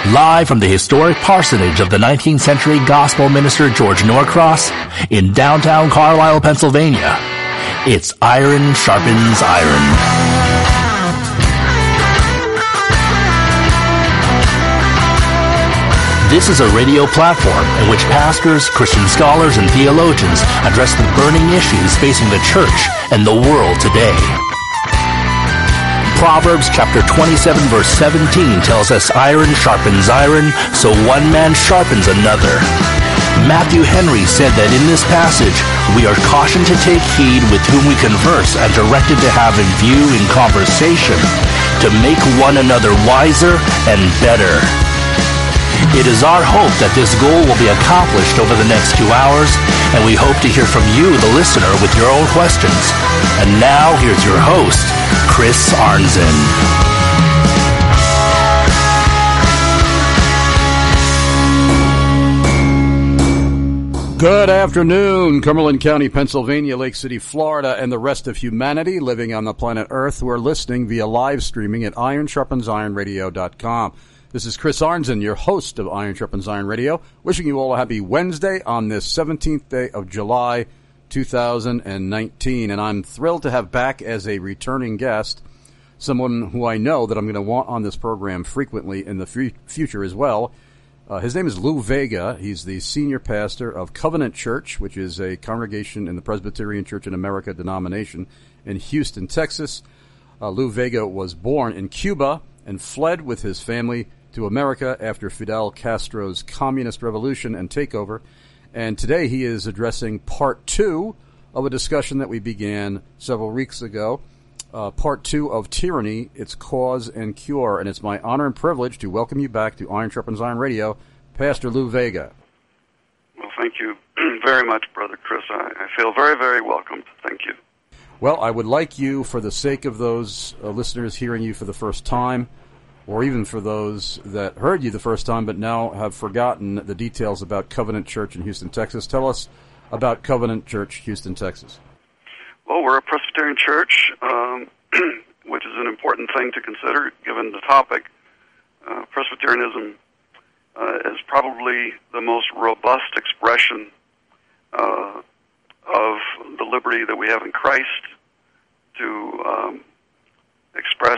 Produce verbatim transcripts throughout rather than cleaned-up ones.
Live from the historic parsonage of the nineteenth century gospel minister George Norcross in downtown Carlisle, Pennsylvania, it's Iron Sharpens Iron. This is a radio platform in which pastors, Christian scholars, and theologians address the burning issues facing the church and the world today. Proverbs chapter twenty-seven verse seventeen tells us iron sharpens iron, so one man sharpens another. Matthew Henry said that in this passage, we are cautioned to take heed with whom we converse and directed to have in view in conversation to make one another wiser and better. It is our hope that this goal will be accomplished over the next two hours, and we hope to hear from you, the listener, with your own questions. And now, here's your host, Chris Arnzen. Good afternoon, Cumberland County, Pennsylvania, Lake City, Florida, and the rest of humanity living on the planet Earth who are listening via live streaming at iron sharpens iron radio dot com. This is Chris Arnzen, your host of Iron Sharpens Iron Radio, wishing you all a happy Wednesday on this seventeenth day of July, two thousand nineteen. And I'm thrilled to have back as a returning guest someone who I know that I'm going to want on this program frequently in the f- future as well. Uh, his name is Lou Vega. He's the senior pastor of Covenant Church, which is a congregation in the Presbyterian Church in America denomination in Houston, Texas. Uh, Lou Vega was born in Cuba and fled with his family to America after Fidel Castro's communist revolution and takeover. And today he is addressing part two of a discussion that we began several weeks ago, uh, part two of Tyranny, Its Cause and Cure. And it's my honor and privilege to welcome you back to Iron Sharpens Iron Radio, Pastor Lou Vega. Well, thank you very much, Brother Chris. I, I feel very, very welcomed. Thank you. Well, I would like you, for the sake of those uh, listeners hearing you for the first time, or even for those that heard you the first time but now have forgotten the details about Covenant Church in Houston, Texas. Tell us about Covenant Church, Houston, Texas. Well, we're a Presbyterian church, um, which is an important thing to consider given the topic. Uh, Presbyterianism uh, is probably the most robust expression uh, of the liberty that we have in Christ to um, express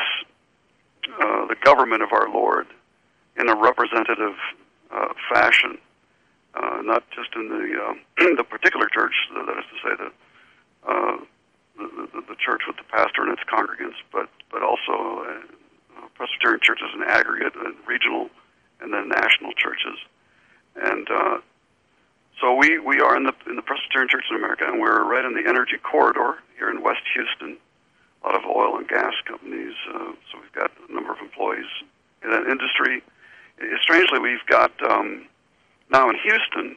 Uh, the government of our Lord in a representative uh, fashion, uh, not just in the uh, the particular church, that is to say, the, uh, the, the the church with the pastor and its congregants, but but also uh, Presbyterian churches in aggregate, and regional, and then national churches, and uh, so we, we are in the in the Presbyterian Church in America, and we're right in the energy corridor here in West Houston. A lot of oil and gas companies, uh, so we've got a number of employees in that industry. Strangely, we've got, um, now in Houston,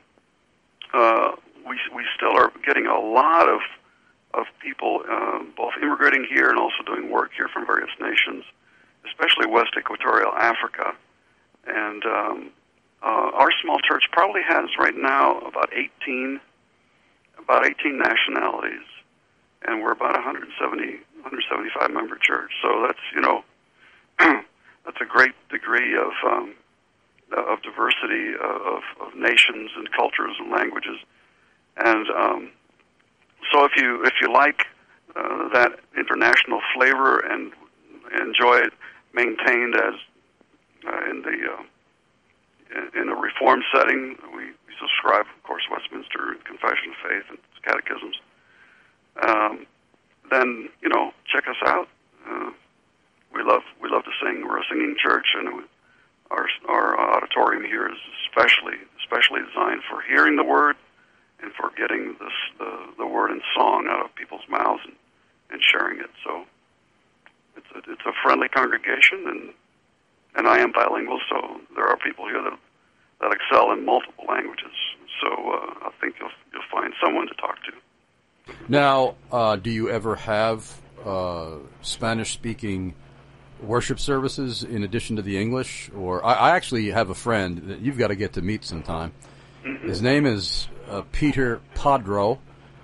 uh, we we still are getting a lot of of people, uh, both immigrating here and also doing work here from various nations, especially West Equatorial Africa. And um, uh, our small church probably has right now about eighteen, about eighteen nationalities, and we're about one hundred seventy. one hundred seventy-five member church, so that's you know that's a great degree of um, of diversity of, of nations and cultures and languages, and um, so if you if you like uh, that international flavor and enjoy it maintained as uh, in the uh, in a reform setting, we, we subscribe, of course, Westminster Confession of Faith and catechisms. Um, then, you know, check us out. Uh, we love we love to sing. We're a singing church, and our our auditorium here is especially especially designed for hearing the word and for getting this, the the word in song out of people's mouths and, and sharing it. So it's a, it's a friendly congregation, and and I am bilingual, so there are people here that that excel in multiple languages. So uh, I think you'll you'll find someone to talk to. Now, uh, do you ever have uh, Spanish-speaking worship services in addition to the English? Or I, I actually have a friend that you've got to get to meet sometime. Mm-hmm. His name is uh, Peter Padro,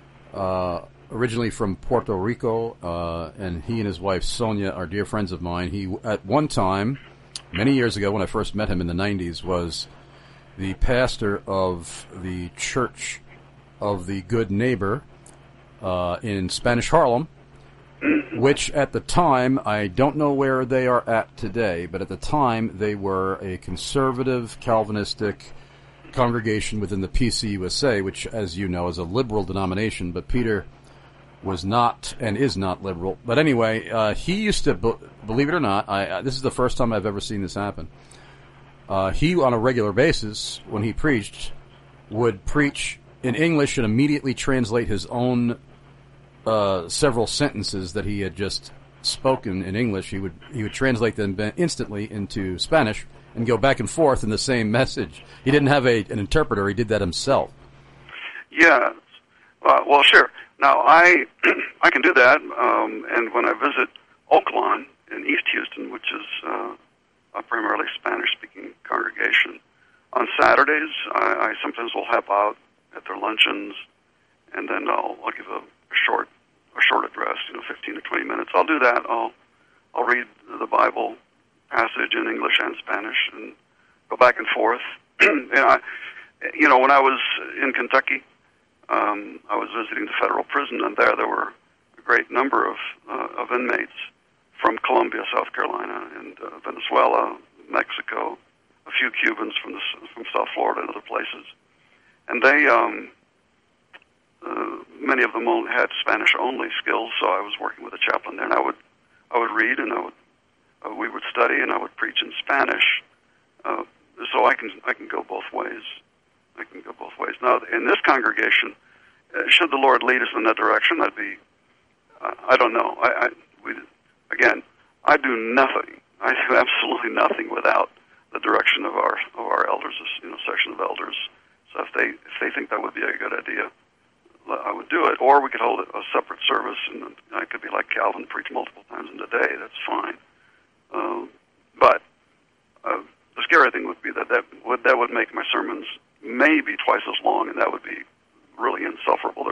uh, originally from Puerto Rico, uh, and he and his wife Sonia are dear friends of mine. He at one time many years ago when I first met him in the nineties, was the pastor of the Church of the Good Neighbor uh, in Spanish Harlem, which at the time, I don't know where they are at today, but at the time they were a conservative, Calvinistic congregation within the P C U S A, which, as you know, is a liberal denomination, but Peter was not and is not liberal. But anyway, uh, he used to, be- believe it or not, I, uh, this is the first time I've ever seen this happen. Uh, he, on a regular basis, when he preached, would preach in English and immediately translate his own uh, several sentences that he had just spoken in English. He would he would translate them instantly into Spanish and go back and forth in the same message. He didn't have a an interpreter. He did that himself. Yeah. Uh, well, sure. Now, I I can do that, um, and when I visit Oaklawn in East Houston, which is uh, a primarily Spanish-speaking congregation, on Saturdays, I, I sometimes will help out at their luncheons, and then I'll, I'll give a, a short a short address, you know, fifteen to twenty minutes. I'll do that. I'll I'll read the Bible passage in English and Spanish, and go back and forth. and I, you know, when I was in Kentucky, Um, I was visiting the federal prison, and there there were a great number of uh, of inmates from Colombia, South Carolina, and uh, Venezuela, Mexico, a few Cubans from the, from South Florida and other places, and they um, uh, many of them only had Spanish-only skills. So I was working with a chaplain there, and I would I would read, and I would uh, we would study, and I would preach in Spanish. Uh, so I can I can go both ways. I can go both ways. Now, in this congregation, uh, should the Lord lead us in that direction, that'd be, uh, I don't know. I, I we, again, I do nothing. I do absolutely nothing without the direction of our of our elders, you know, section of elders. So if they if they think that would be a good idea, I would do it. Or we could hold a separate service, and I could be like Calvin, preach multiple times in a day. That's fine. Uh, but uh, the scary thing would be that that would that would make my sermons maybe twice as long, and that would be really insufferable.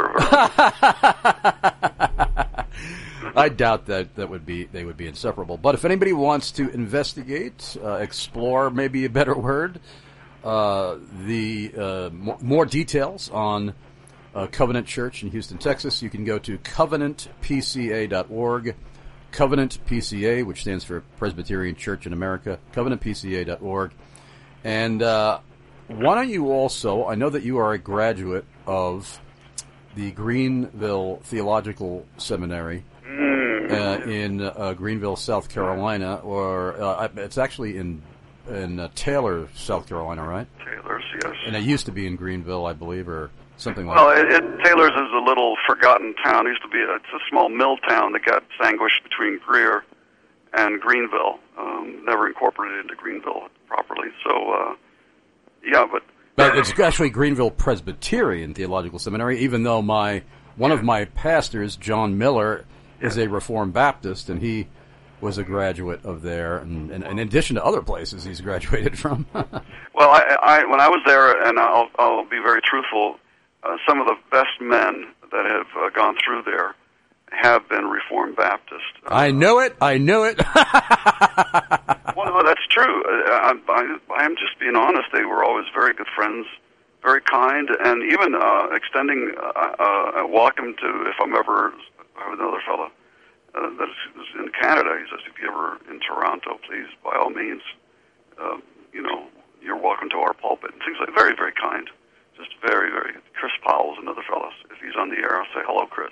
I doubt that that would be they would be insufferable. But if anybody wants to investigate, uh, explore, maybe a better word, uh, the uh, m- more details on uh, Covenant Church in Houston, Texas, you can go to covenant p c a dot org. Covenant P C A, which stands for Presbyterian Church in America. covenant p c a dot org, and uh, why don't you also, I know that you are a graduate of the Greenville Theological Seminary uh, in uh, Greenville, South Carolina, or uh, it's actually in in uh, Taylor, South Carolina, right? Taylor's, yes. And it used to be in Greenville, I believe, or something like well, that. Well, it, it, Taylor's is a little forgotten town. It used to be a, it's a small mill town that got sandwiched between Greer and Greenville, um, never incorporated into Greenville properly. So, uh, yeah, but... But it's actually Greenville Presbyterian Theological Seminary, even though my one of my pastors, John Miller, is a Reformed Baptist, and he was a graduate of there, and, and, and in addition to other places he's graduated from. Well, I, I, when I was there, and I'll, I'll be very truthful, uh, some of the best men that have uh, gone through there have been Reformed Baptist. Uh, I know it. I know it. Well, no, that's true. I, I, I am just being honest. They were always very good friends, very kind, and even uh, extending uh, uh, a welcome to, if I'm ever, I have another fellow uh, that is in Canada. He says, if you're ever in Toronto, please, by all means, uh, you know, you're welcome to our pulpit. And things like very, very kind. Just very, very. Chris Powell's another fellow. If he's on the air, I'll say, hello, Chris.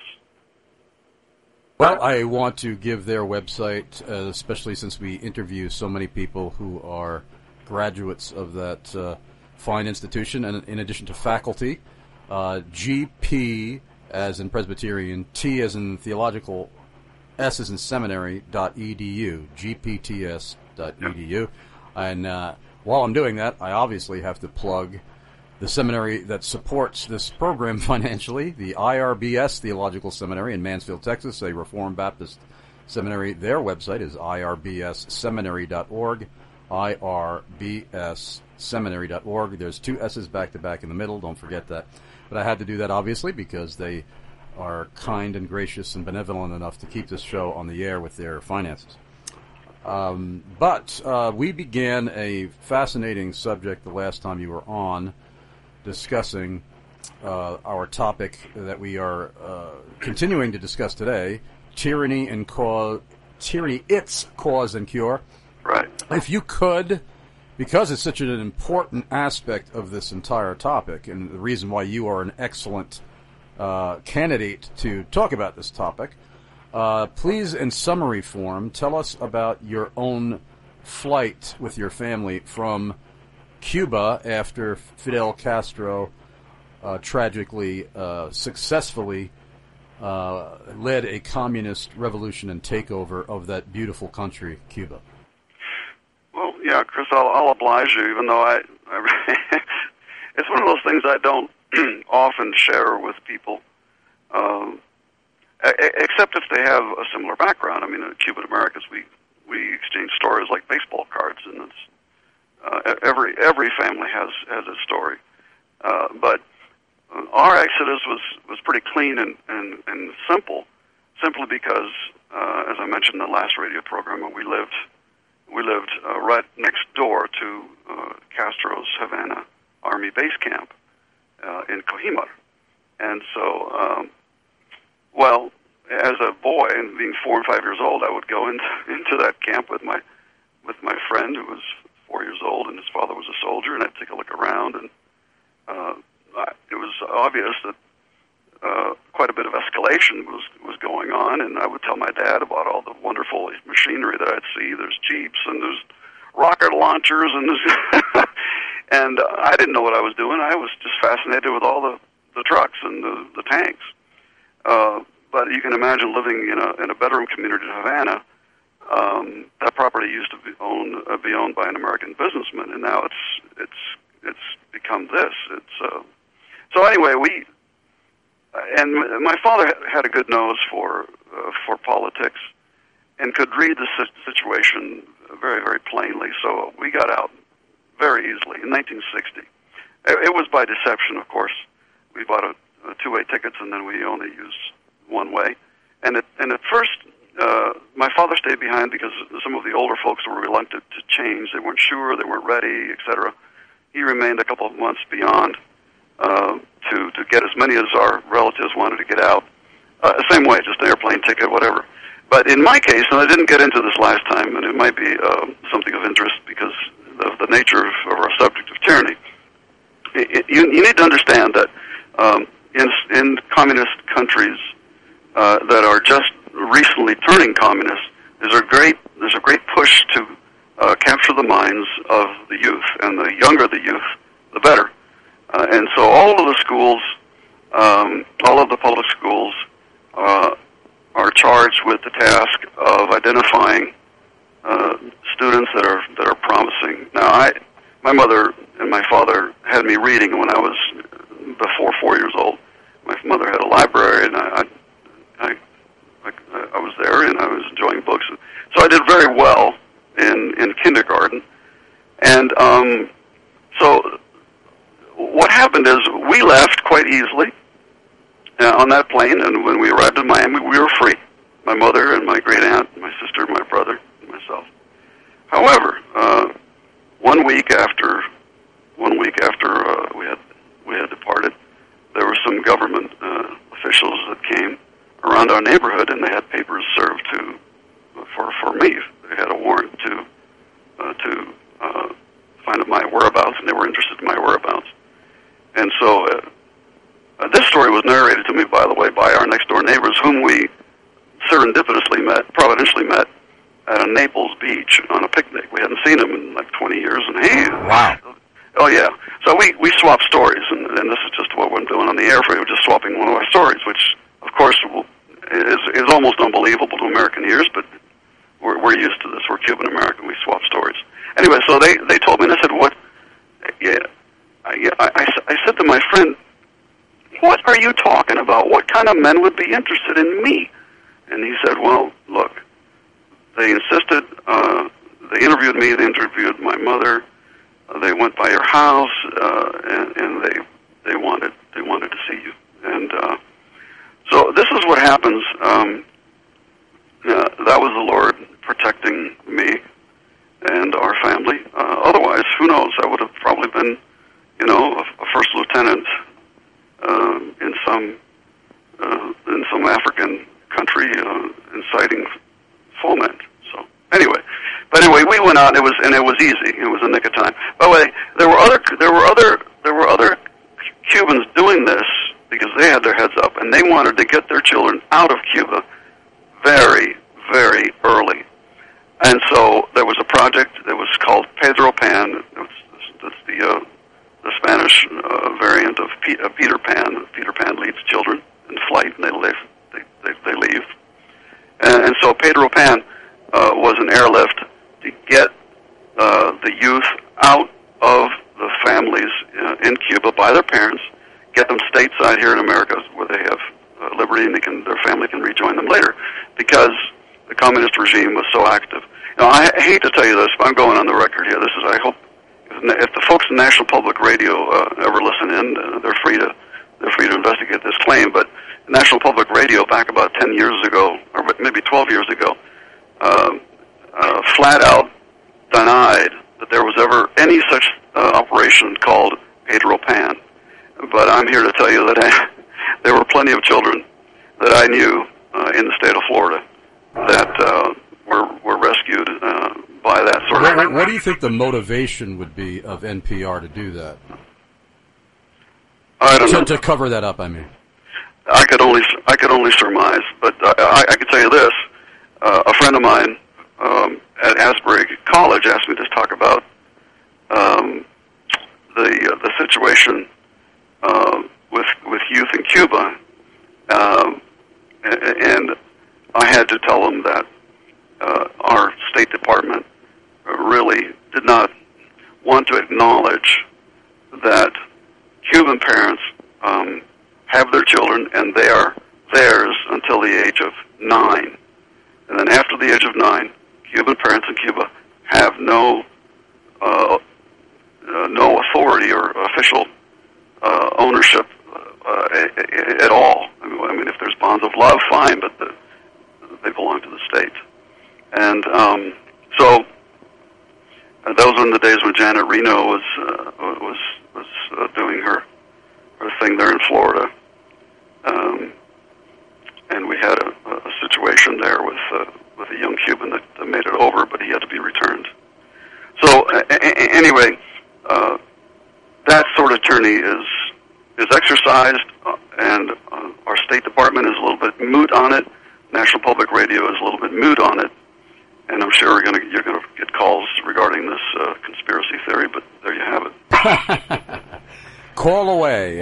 Well, I want to give their website, uh, especially since we interview so many people who are graduates of that uh, fine institution, and in addition to faculty, uh, G P as in Presbyterian, T as in theological, S as in seminary, dot edu, g p t s dot e d u. And uh, while I'm doing that, I obviously have to plug the seminary that supports this program financially, the I R B S Theological Seminary in Mansfield, Texas, a Reformed Baptist seminary. Their website is i r b s seminary dot org, i r b s seminary dot org. There's two S's back-to-back in the middle, don't forget that. But I had to do that, obviously, because they are kind and gracious and benevolent enough to keep this show on the air with their finances. Um, but uh, we began a fascinating subject the last time you were on, discussing uh, our topic that we are uh, continuing to discuss today: tyranny and cause, tyranny, its cause and cure. Right. If you could, because it's such an important aspect of this entire topic, and the reason why you are an excellent uh, candidate to talk about this topic. Uh, please, in summary form, tell us about your own flight with your family from Cuba after Fidel Castro uh, tragically, uh, successfully uh, led a communist revolution and takeover of that beautiful country, Cuba. Well, yeah, Chris, I'll, I'll oblige you, even though I, I it's one of those things I don't often share with people. Um, Except if they have a similar background. I mean, in Cuban Americans, we we exchange stories like baseball cards, and it's uh, every every family has has a story. Uh, but our exodus was was pretty clean and and, and simple, simply because, uh, as I mentioned in the last radio program, we lived we lived uh, right next door to uh, Castro's Havana Army base camp uh, in Cojimar, and so. Um, Well, as a boy, and being four and five years old, I would go into into that camp with my with my friend who was four years old, and his father was a soldier, and I'd take a look around, and uh, I, it was obvious that uh, quite a bit of escalation was was going on, and I would tell my dad about all the wonderful machinery that I'd see. There's jeeps, and there's rocket launchers, and there's and uh, I didn't know what I was doing. I was just fascinated with all the the trucks and the the tanks. Uh, but you can imagine living in a in a bedroom community in Havana. Um, that property used to be owned uh, be owned by an American businessman, and now it's it's it's become this. It's uh, so anyway. We and my father had a good nose for uh, for politics, and could read the situation very very plainly. So we got out very easily in nineteen sixty. It, it was by deception, of course. We bought a Uh, two-way tickets, and then we only used one way. And at, and at first, uh, my father stayed behind because some of the older folks were reluctant to change. They weren't sure, they weren't ready, et cetera. He remained a couple of months beyond uh, to to get as many as our relatives wanted to get out. Uh, same way, just an airplane ticket, whatever. But in my case, and I didn't get into this last time, and it might be uh, something of interest because of the nature of, of our subject of tyranny. It, it, you, you need to understand that um, In, in communist countries uh, that are just recently turning communist, there's a great there's a great push to uh, capture the minds of the youth, and the younger the youth, the better. Uh, and so all of the schools, um, all of the public schools, uh, are charged with the task of identifying uh, students that are that are promising. Now, I, my mother and my father had me reading when I was before four years old. My mother had a library, and I, I, I, I was there, and I was enjoying books. So I did very well in, in kindergarten. And um, so what happened is we left quite easily uh, on that plane, and when we arrived in Miami, we were free. My mother and my great aunt, my sister, my brother, and myself. However, uh, one week after, one week after uh, we had we had departed, there were some government uh, officials that came around our neighborhood, and they had papers served to for for me. They had a warrant to uh, to uh, find out my whereabouts, and they were interested in my whereabouts. And so uh, uh, this story was narrated to me, by the way, by our next door neighbors, whom we serendipitously met, providentially met at a Naples beach on a picnic. We hadn't seen them in like twenty years, and hey, wow. Oh, yeah. So we, we swap stories, and, and this is just what we're doing on the air for you. We're just swapping one of our stories, which, of course, will, is, is almost unbelievable to American ears, but we're, we're used to this. We're Cuban American. We swap stories. Anyway, so they, they told me, and I said, what? Yeah, I, I, I, I said to my friend, what are you talking about? What kind of men would be interested in me? And he said, well, look, they insisted, uh, they interviewed me, they interviewed my mother. Uh, they went by your house, uh, and, and they they wanted they wanted to see you. And uh, so this is what happens. Um, uh, that was the Lord protecting me and our family. Uh, otherwise, who knows? I would have probably been, you know, a, a first lieutenant uh, in some uh, in some African country uh, inciting foment. So anyway, but anyway, we went out. And it was and it was easy. It was a nick of time. By the way, there were other there were other there were other Cubans doing this because they had their heads up and they wanted to get their children out of Cuba very, very early. And so there was a project that was called Pedro Pan. It's, it's the uh, the Spanish uh, variant of P- uh, Peter Pan. Peter Pan leads children in flight, and they live, they they, they leave. And, and so Pedro Pan uh, was an airlift to get uh, the youth out of the families uh, in Cuba by their parents, get them stateside here in America where they have uh, liberty and they can, their family can rejoin them later, because the communist regime was so active. Now, I hate to tell you this, but I'm going on the record here. This is, I hope, if the folks in National Public Radio uh, ever listen in, uh, they're free to they're free to investigate this claim. But National Public Radio, back about ten years ago, or maybe twelve years ago, uh, uh, flat out denied that there was ever any such uh, operation called Pedro Pan. But I'm here to tell you that I, there were plenty of children that I knew uh, in the state of Florida that uh, were were rescued uh, by that sort of... What, what do you think the motivation would be of N P R to do that? I don't to, know. To cover that up, I mean. I could only I could only surmise, but I, I, I could tell you this. Uh, a friend of mine um, at Asbury College asked me to talk about um, the uh, the situation uh, with with youth in Cuba, um, and I had to tell him that uh, our State Department really did not want to acknowledge that Cuban parents um, have their children and they are theirs until the age of nine. And then after the age of nine, Cuban parents in Cuba have no uh, uh, no authority or official uh, ownership uh, at all. I mean, I mean, if there's bonds of love, fine, but the, they belong to the state. And um, so uh, those were in the days when Janet Reno was uh, was was uh, doing her her thing there in Florida. Um, and we had a, a situation there with uh, with a young Cuban that, that made it over, but he had to be returned. So uh, a- a- anyway, uh, that sort of tyranny is is exercised, uh, and uh, our State Department is a little bit moot on it. National Public Radio is a little bit moot on it, and I'm sure we're gonna, you're going to get calls regarding this uh, conspiracy theory. But there you have it. Call away.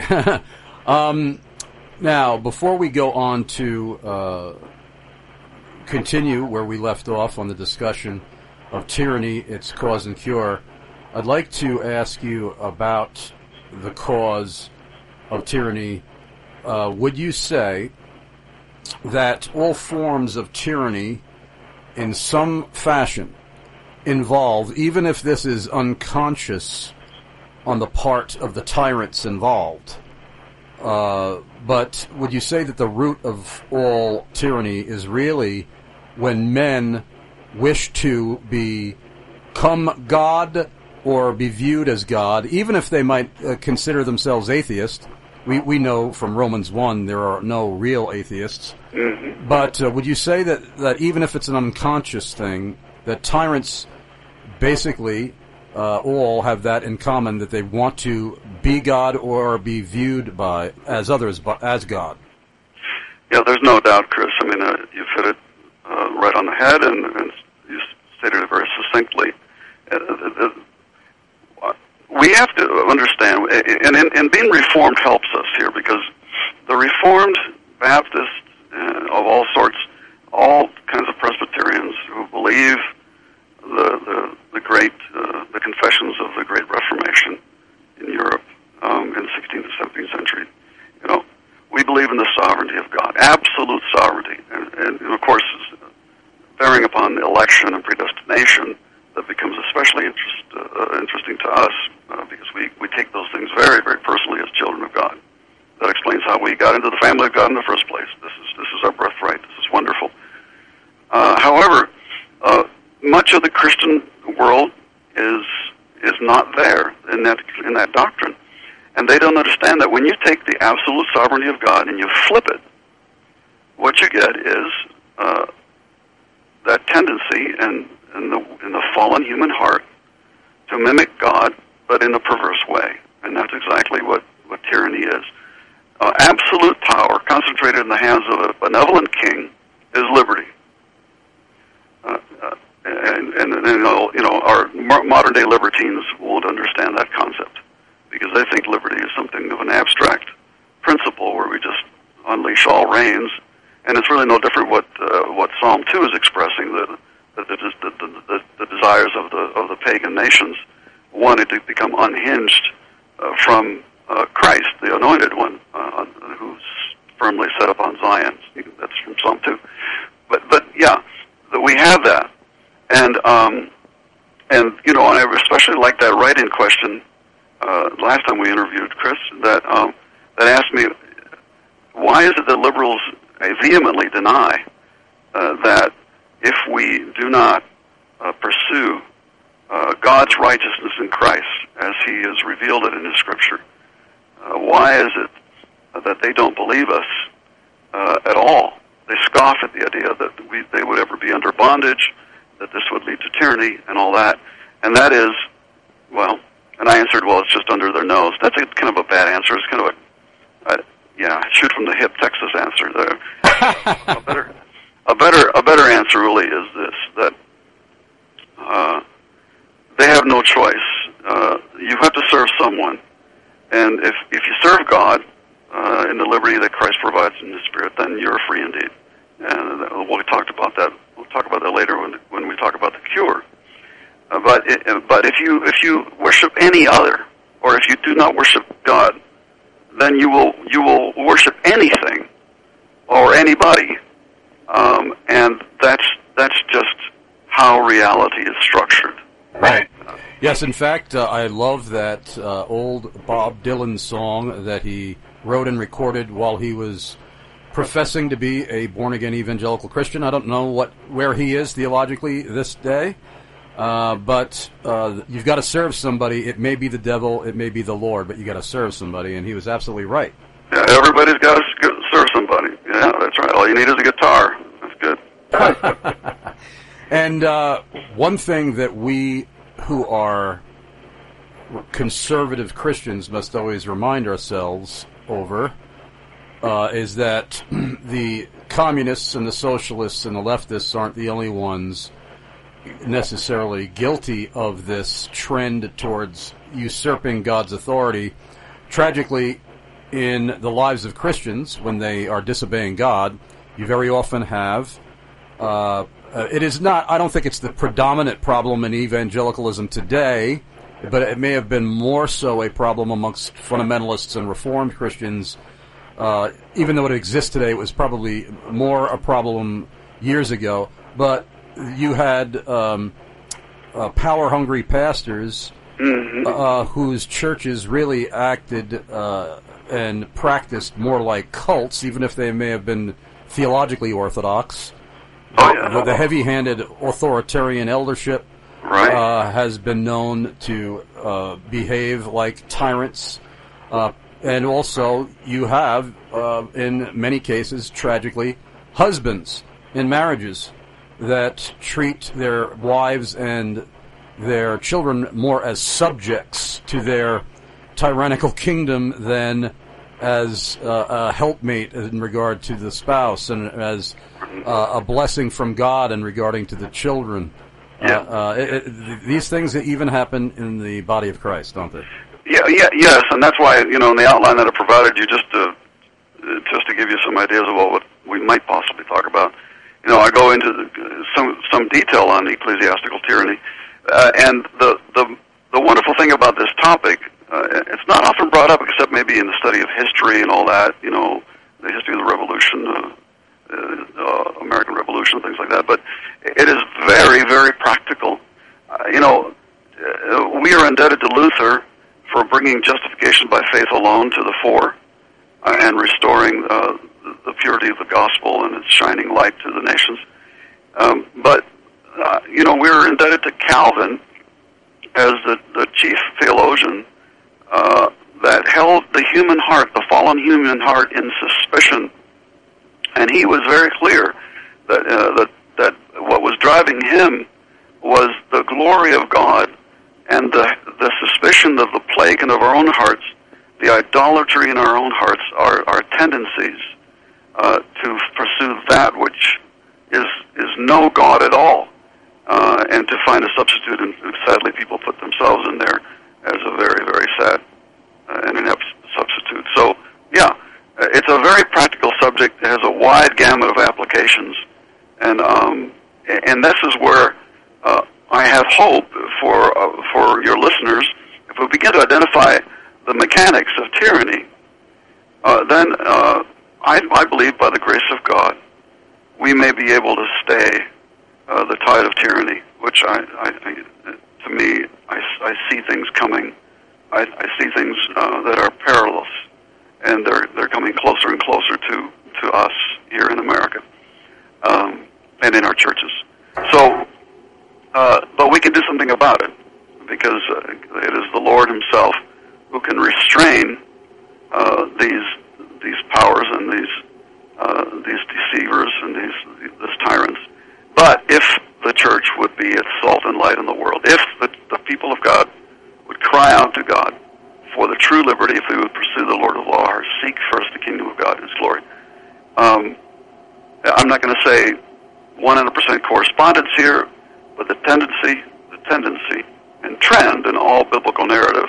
um, now, before we go on to uh, continue where we left off on the discussion of tyranny, its cause and cure, I'd like to ask you about the cause of tyranny. Uh, would you say that all forms of tyranny in some fashion involve, even if this is unconscious on the part of the tyrants involved, uh, but would you say that the root of all tyranny is really when men wish to become God or be viewed as God, even if they might uh, consider themselves atheist? We we know from Romans one there are no real atheists. Mm-hmm. But uh, would you say that, that even if it's an unconscious thing, that tyrants basically uh, all have that in common, that they want to be God or be viewed by as others but as God? Yeah, there's no doubt, Chris. I mean, uh, you've hit it uh, right on the head, and, and you stated it very succinctly. Uh, uh, uh, we have to understand, and, and, and being Reformed helps us here, because the Reformed Baptists uh, of all sorts, all kinds of Presbyterians who believe the the, the great uh, the confessions of the Great Reformation in Europe um, in the sixteenth and seventeenth century, you know, we believe in the sovereignty of God, absolute sovereignty, and, and, and of course, bearing upon the election and predestination, that becomes especially interest, uh, interesting to us uh, because we, we take those things very, very personally as children of God. That explains how we got into the family of God in the first place. This is this is our birthright. This is wonderful. Uh, however, uh, much of the Christian world is is not there in that in that doctrine, and they don't understand that when you take the absolute sovereignty of God and you flip it, what you get is uh, that tendency in, in the in the fallen human heart to mimic God, but in a perverse way, and that's exactly what, what tyranny is. Uh, absolute power concentrated in the hands of a benevolent king is liberty. Uh, uh, and, and, and you know, you know, our modern day libertines won't understand that concept because they think liberty is something of an abstract principle where we just unleash all reins, and it's really no different what uh, what Psalm two is expressing, the the, the, the, the, the desires of the of the pagan nations wanted to become unhinged uh, from uh, Christ, the Anointed One, uh, who's firmly set up on Zion. That's from Psalm two. But but yeah, we have that, and um, and you know, and I especially like that write-in question uh, last time we interviewed Chris that um, that asked me, why is it that liberals vehemently deny uh, that if we do not uh, pursue uh, God's righteousness in Christ as He has revealed it in His Scripture, uh, why is it that they don't believe us uh, at all? They scoff at the idea that we, they would ever be under bondage, that this would lead to tyranny and all that. And that is, well, and I answered, well, it's just under their nose. That's a, kind of a bad answer. It's kind of a, a yeah, shoot from the hip Texas answer there. a better, a better, a better answer really is this: that uh, they have no choice. Uh, you have to serve someone, and if if you serve God uh, in the liberty that Christ provides in His Spirit, then you're free indeed. And we talked about that. We'll talk about that later when when we talk about the cure. Uh, but it, but if you if you worship any other, or if you do not worship God, then you will you will worship anything or anybody, um, and that's that's just how reality is structured. Right. Yes, in fact, uh, I love that uh, old Bob Dylan song that he wrote and recorded while he was professing to be a born-again evangelical Christian. I don't know what where he is theologically this day. Uh, but uh, you've got to serve somebody. It may be the devil, it may be the Lord, but you got to serve somebody, and he was absolutely right. Yeah, everybody's got to serve somebody. Yeah, that's right. All you need is a guitar. That's good. And uh, one thing that we who are conservative Christians must always remind ourselves over uh, is that the communists and the socialists and the leftists aren't the only ones necessarily guilty of this trend towards usurping God's authority. Tragically, in the lives of Christians, when they are disobeying God, you very often have, uh, it is not, I don't think it's the predominant problem in evangelicalism today, but it may have been more so a problem amongst fundamentalists and Reformed Christians. Uh, even though it exists today, it was probably more a problem years ago. But you had um, uh, power-hungry pastors mm-hmm. uh, whose churches really acted uh, and practiced more like cults, even if they may have been theologically orthodox. Oh, yeah. The, the heavy-handed authoritarian eldership right. uh, has been known to uh, behave like tyrants. Uh, and also, you have, uh, in many cases, tragically, husbands in marriages that treat their wives and their children more as subjects to their tyrannical kingdom than as uh, a helpmate in regard to the spouse and as uh, a blessing from God in regarding to the children. Yeah. Uh, uh, it, it, these things even happen in the body of Christ, don't they? Yeah, yeah, yes, and that's why, you know, in the outline that I provided you, just to just to give you some ideas of what we might possibly talk about. You know, I go into the, some some detail on ecclesiastical tyranny, uh, and the, the the wonderful thing about this topic, uh, it's not often brought up except maybe in the study of history and all that. You know, the history of the Revolution, uh, uh, American Revolution, things like that. But it is very, very practical. Uh, you know, uh, we are indebted to Luther for bringing justification by faith alone to the fore uh, and restoring uh, the purity of the gospel and its shining light to the nations. Um, but uh, you know, we're indebted to Calvin as the, the chief theologian uh, that held the human heart, the fallen human heart, in suspicion. And he was very clear that, uh, that, that what was driving him was the glory of God and the, the suspicion of the plague in of our own hearts, the idolatry in our own hearts, our, our tendencies uh, to pursue that which is is no God at all, uh, and to find a substitute. And sadly, people put themselves in there as a very, very sad uh, and inept substitute. So, yeah, it's a very practical subject. It has a wide gamut of applications, and um, and this is where uh, I have hope for uh, for your listeners. If we begin to identify the mechanics of tyranny, uh, then uh, I, I believe by the grace of God, we may be able to stay uh, the tide of tyranny, which I, I, I to me, I, I see things coming. I, I see things uh, that are perilous, and they're they're coming closer and closer to, to us here in America, um, and in our churches. So, uh, but we can do something about it, because uh, it is the Lord Himself who can restrain uh, these these powers and these uh, these deceivers and these these tyrants. But if the church would be its salt and light in the world, if the, the people of God would cry out to God for the true liberty, if we would pursue the Lord of all hearts, seek first the kingdom of God and His glory. Um, I'm not going to say one hundred percent correspondence here, but the tendency, the tendency and trend in all biblical narrative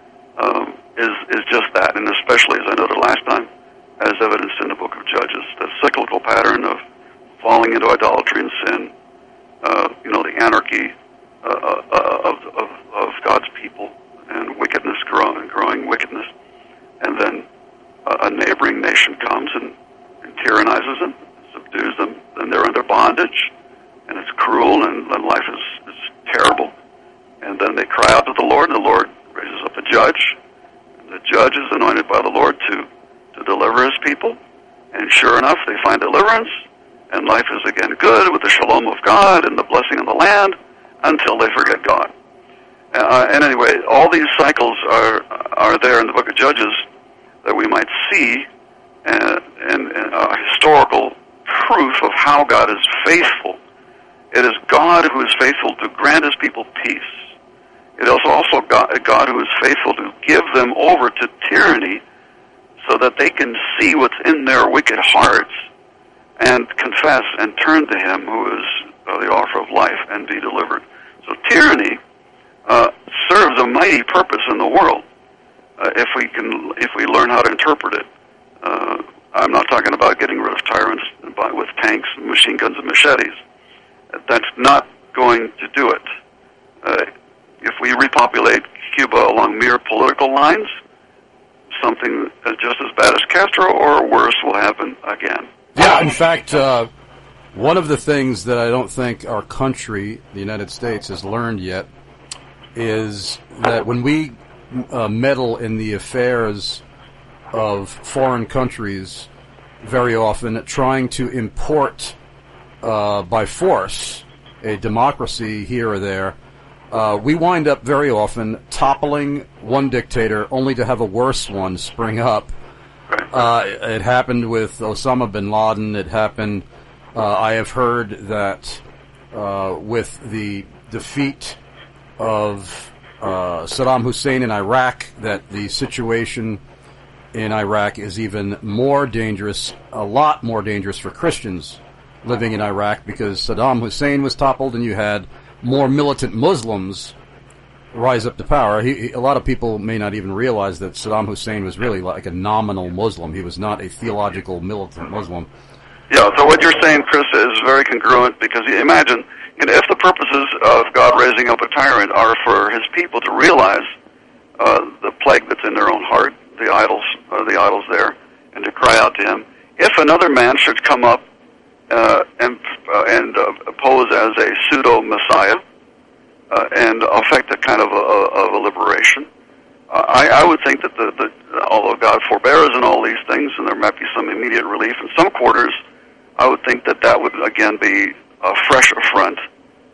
um, is is just that, and especially, as I noted last time, as evidenced in the book of Judges, the cyclical pattern of falling into idolatry and sin, uh, you know, the anarchy uh, uh, of, of, of God's people, and wickedness, growing, growing wickedness, and then uh, a neighboring nation comes and, and tyrannizes them, subdues them, then they're under bondage, and it's cruel, and then life is, is terrible, and then they cry out to the Lord, and the Lord raises up a judge, and the judge is anointed by the Lord to, to deliver His people, and sure enough, they find deliverance, and life is again good with the shalom of God and the blessing of the land until they forget God. Uh, and anyway, all these cycles are are there in the book of Judges that we might see, uh, and, and uh, historical proof of how God is faithful. It is God who is faithful to grant His people peace. It is also God, God who is faithful to give them over to tyranny so that they can see what's in their wicked hearts and confess and turn to Him who is uh, the author of life and be delivered. So tyranny uh, serves a mighty purpose in the world uh, if we can, if we learn how to interpret it. Uh, I'm not talking about getting rid of tyrants by, with tanks and machine guns and machetes. That's not going to do it. Uh, if we repopulate Cuba along mere political lines, something just as bad as Castro or worse will happen again. Yeah, in fact, uh, one of the things that I don't think our country, the United States, has learned yet is that when we uh, meddle in the affairs of foreign countries, very often trying to import uh, by force a democracy here or there, uh, we wind up very often toppling one dictator only to have a worse one spring up. Uh, it happened with Osama bin Laden. It happened, uh, I have heard that uh, with the defeat of uh, Saddam Hussein in Iraq, that the situation in Iraq is even more dangerous, a lot more dangerous for Christians living in Iraq, because Saddam Hussein was toppled and you had more militant Muslims rise up to power. He, he, a lot of people may not even realize that Saddam Hussein was really like a nominal Muslim. He was not a theological militant Muslim. Yeah, so what you're saying, Chris, is very congruent, because you imagine, you know, if the purposes of God raising up a tyrant are for His people to realize uh, the plague that's in their own heart, the idols, uh, the idols there, and to cry out to Him, if another man should come up uh, and uh, and uh, pose as a pseudo Messiah, Uh, and affect a kind of a, of a liberation. Uh, I, I would think that the, the although God forbears in all these things, and there might be some immediate relief in some quarters, I would think that that would again be a fresh affront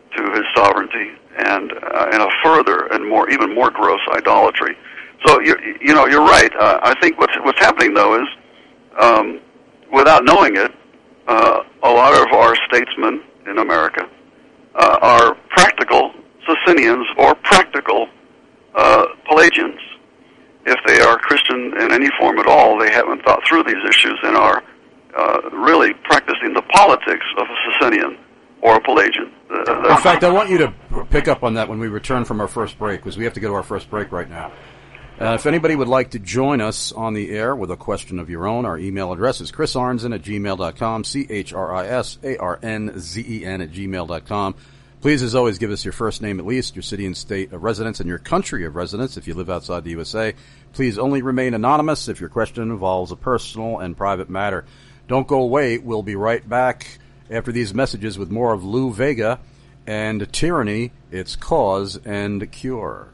to his sovereignty and uh, and a further and more even more gross idolatry. So you you know you're right. Uh, I think what's what's happening though is, um, without knowing it, uh, a lot of our statesmen in America uh, are practical Socinians or practical uh, Pelagians. If they are Christian in any form at all, they haven't thought through these issues and are uh, really practicing the politics of a Socinian or a Pelagian. Uh, in fact, I want you to pick up on that when we return from our first break, because we have to go to our first break right now. Uh, if anybody would like to join us on the air with a question of your own, our email address is chris arnzen at gmail dot com, C H R I S A R N Z E N at gmail dot com. Please, as always, give us your first name at least, your city and state of residence, and your country of residence if you live outside the U S A. Please only remain anonymous if your question involves a personal and private matter. Don't go away. We'll be right back after these messages with more of Lou Vega and Tyranny, Its Cause and Cure.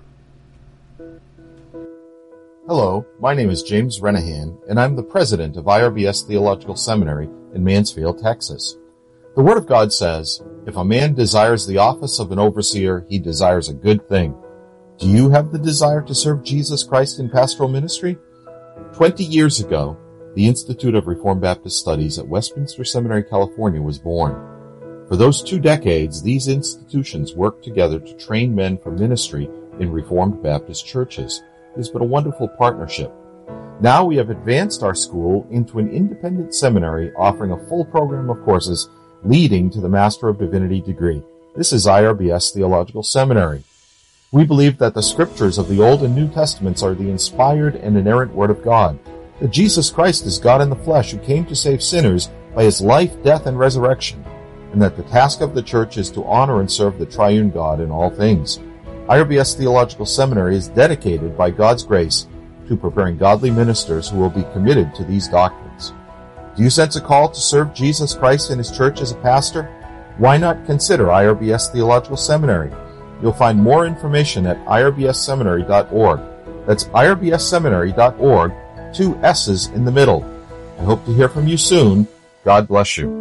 Hello, my name is James Renahan, and I'm the president of I R B S Theological Seminary in Mansfield, Texas. The Word of God says, if a man desires the office of an overseer, he desires a good thing. Do you have the desire to serve Jesus Christ in pastoral ministry? Twenty years ago, the Institute of Reformed Baptist Studies at Westminster Seminary, California was born. For those two decades, these institutions worked together to train men for ministry in Reformed Baptist churches. It has been a wonderful partnership. Now we have advanced our school into an independent seminary offering a full program of courses leading to the Master of Divinity degree. This is I R B S Theological Seminary. We believe that the scriptures of the Old and New Testaments are the inspired and inerrant Word of God, that Jesus Christ is God in the flesh who came to save sinners by his life, death, and resurrection, and that the task of the church is to honor and serve the triune God in all things. I R B S Theological Seminary is dedicated by God's grace to preparing godly ministers who will be committed to these doctrines. Do you sense a call to serve Jesus Christ in his church as a pastor? Why not consider I R B S Theological Seminary? You'll find more information at I R B S seminary dot org. That's I R B S seminary dot org, two S's in the middle. I hope to hear from you soon. God bless you.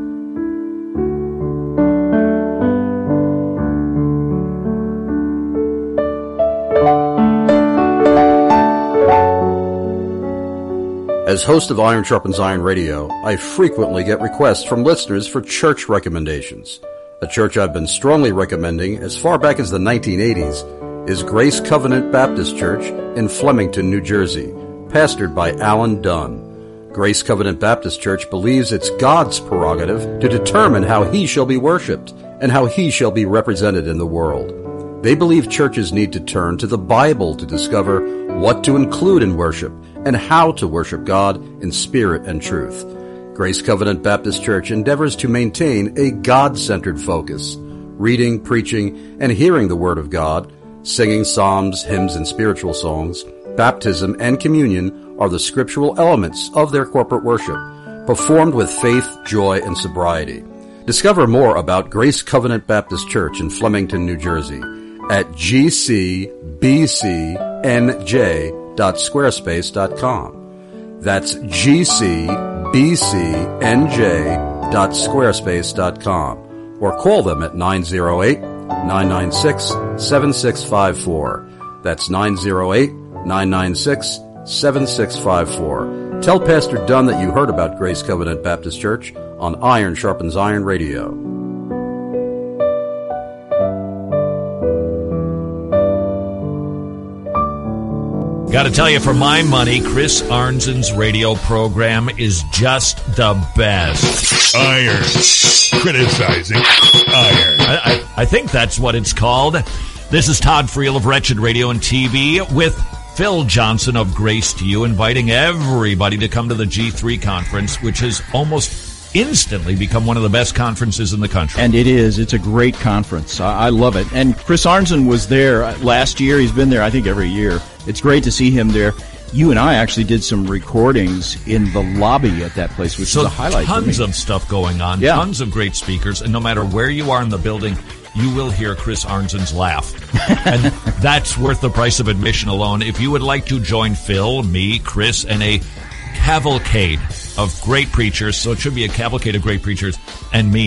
As host of Iron Sharpens Iron Radio, I frequently get requests from listeners for church recommendations. A church I've been strongly recommending as far back as the nineteen eighties is Grace Covenant Baptist Church in Flemington, New Jersey, pastored by Alan Dunn. Grace Covenant Baptist Church believes it's God's prerogative to determine how he shall be worshipped and how he shall be represented in the world. They believe churches need to turn to the Bible to discover what to include in worship and how to worship God in spirit and truth. Grace Covenant Baptist Church endeavors to maintain a God-centered focus, reading, preaching, and hearing the Word of God, singing psalms, hymns, and spiritual songs. Baptism and communion are the scriptural elements of their corporate worship, performed with faith, joy, and sobriety. Discover more about Grace Covenant Baptist Church in Flemington, New Jersey at g c b c n j dot squarespace dot com. That's g c b c n j dot squarespace dot com, or call them at nine oh eight, nine nine six, seven six five four. That's nine oh eight, nine nine six, seven six five four. Tell Pastor Dunn that you heard about Grace Covenant Baptist Church on Iron Sharpens Iron Radio. Got to tell you, for my money, Chris Arnzen's radio program is just the best. Iron. Criticizing iron. I, I, I think that's what it's called. This is Todd Friel of Wretched Radio and T V with Phil Johnson of Grace to You, inviting everybody to come to the G three conference, which has almost instantly become one of the best conferences in the country. And it is. It's a great conference. I, I love it. And Chris Arnzen was there last year. He's been there, I think, every year. It's great to see him there. You and I actually did some recordings in the lobby at that place, which so is a highlight for me. Tons of stuff going on, yeah. Tons of great speakers, and no matter where you are in the building, you will hear Chris Arnzen's laugh. And that's worth the price of admission alone. If you would like to join Phil, me, Chris, and a cavalcade of great preachers, so it should be a cavalcade of great preachers, and me,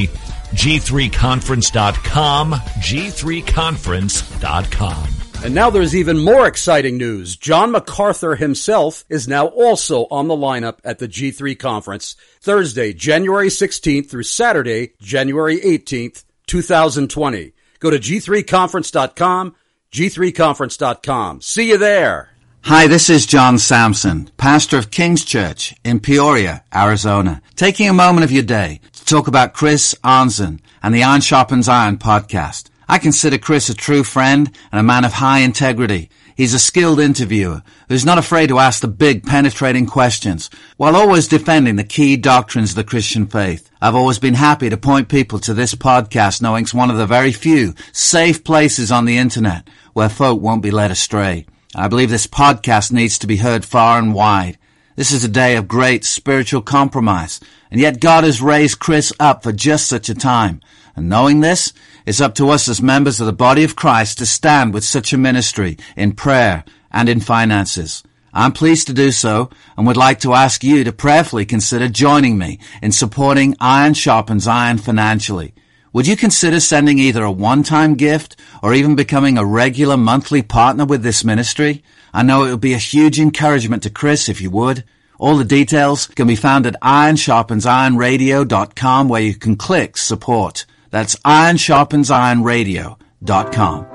G three conference dot com, G three conference dot com. And now there's even more exciting news. John MacArthur himself is now also on the lineup at the G three conference, Thursday, January sixteenth through Saturday, January eighteenth, twenty twenty. Go to G three conference dot com, G three conference dot com. See you there. Hi, this is John Sampson, pastor of King's Church in Peoria, Arizona, taking a moment of your day to talk about Chris Arnzen and the Iron Sharpens Iron podcast. I consider Chris a true friend and a man of high integrity. He's a skilled interviewer who's not afraid to ask the big, penetrating questions while always defending the key doctrines of the Christian faith. I've always been happy to point people to this podcast, knowing it's one of the very few safe places on the internet where folk won't be led astray. I believe this podcast needs to be heard far and wide. This is a day of great spiritual compromise, and yet God has raised Chris up for just such a time. And knowing this, it's up to us as members of the body of Christ to stand with such a ministry in prayer and in finances. I'm pleased to do so and would like to ask you to prayerfully consider joining me in supporting Iron Sharpens Iron financially. Would you consider sending either a one-time gift or even becoming a regular monthly partner with this ministry? I know it would be a huge encouragement to Chris if you would. All the details can be found at iron sharpens iron radio dot com, where you can click support. That's iron sharpens iron radio dot com.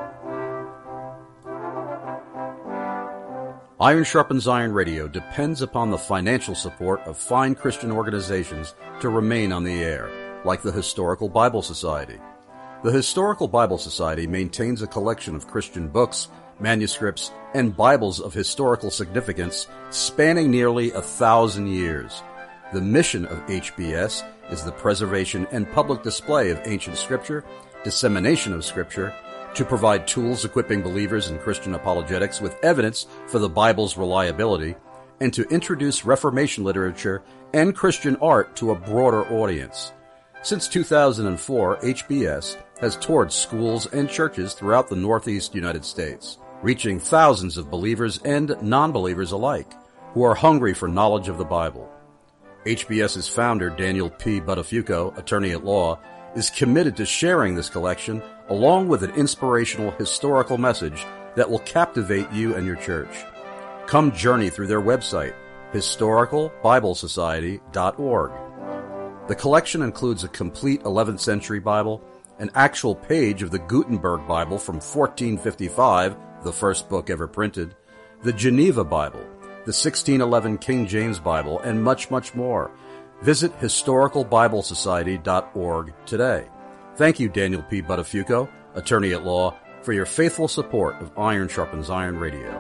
Iron Sharpens Iron Radio depends upon the financial support of fine Christian organizations to remain on the air, like the Historical Bible Society. The Historical Bible Society maintains a collection of Christian books, manuscripts, and Bibles of historical significance spanning nearly a thousand years. The mission of H B S is the preservation and public display of ancient Scripture, dissemination of Scripture, to provide tools equipping believers in Christian apologetics with evidence for the Bible's reliability, and to introduce Reformation literature and Christian art to a broader audience. Since two thousand four, H B S has toured schools and churches throughout the Northeast United States, reaching thousands of believers and non-believers alike who are hungry for knowledge of the Bible. HBS's founder, Daniel P. Buttafuoco, attorney at law, is committed to sharing this collection along with an inspirational historical message that will captivate you and your church. Come journey through their website, historical bible society dot org. The collection includes a complete eleventh century Bible, an actual page of the Gutenberg Bible from fourteen fifty-five, the first book ever printed, the Geneva Bible, the sixteen eleven King James Bible, and much, much more. Visit historical bible society dot org today. Thank you, Daniel P. Buttafuoco, attorney at law, for your faithful support of Iron Sharpens Iron Radio.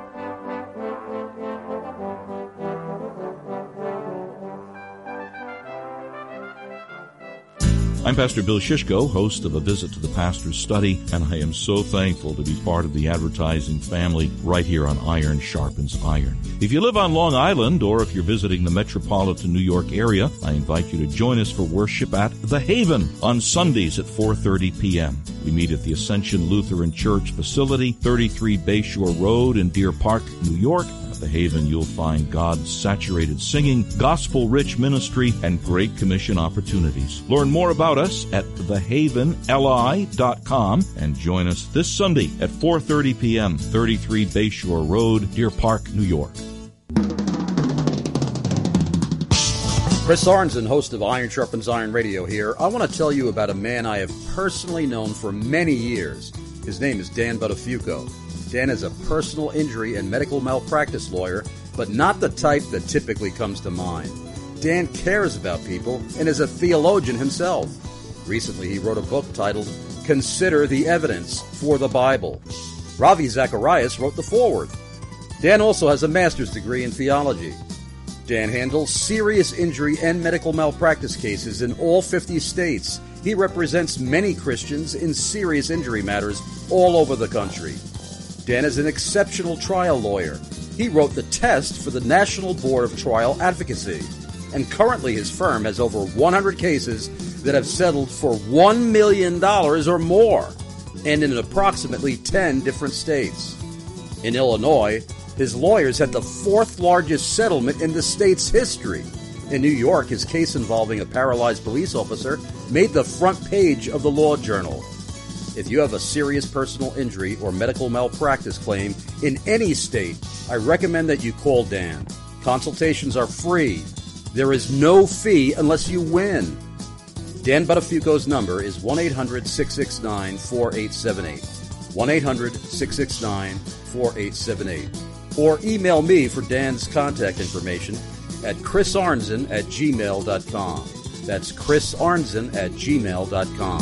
I'm Pastor Bill Shishko, host of A Visit to the Pastor's Study, and I am so thankful to be part of the advertising family right here on Iron Sharpens Iron. If you live on Long Island, or if you're visiting the metropolitan New York area, I invite you to join us for worship at The Haven on Sundays at four thirty p.m. We meet at the Ascension Lutheran Church facility, thirty-three Bayshore Road in Deer Park, New York. At The Haven, you'll find God-saturated singing, gospel-rich ministry, and Great Commission opportunities. Learn more about us at the haven l i dot com and join us this Sunday at four thirty p.m., thirty-three Bayshore Road, Deer Park, New York. Chris Arnzen, host of Iron Sharpens Iron Radio here. I want to tell you about a man I have personally known for many years. His name is Dan Buttafuoco. Dan is a personal injury and medical malpractice lawyer, but not the type that typically comes to mind. Dan cares about people and is a theologian himself. Recently, he wrote a book titled Consider the Evidence for the Bible. Ravi Zacharias wrote the foreword. Dan also has a master's degree in theology. Dan handles serious injury and medical malpractice cases in all fifty states. He represents many Christians in serious injury matters all over the country. Dan is an exceptional trial lawyer. He wrote the test for the National Board of Trial Advocacy. And currently his firm has over one hundred cases that have settled for one million dollars or more, and in approximately ten different states. In Illinois, his lawyers had the fourth largest settlement in the state's history. In New York, his case involving a paralyzed police officer made the front page of the Law Journal. If you have a serious personal injury or medical malpractice claim in any state, I recommend that you call Dan. Consultations are free. There is no fee unless you win. Dan Buttafuoco's number is one eight hundred six six nine four eight seven eight. one eight hundred six six nine four eight seven eight. Or email me for Dan's contact information at chris arnzen at gmail dot com. That's chris arnzen at gmail dot com.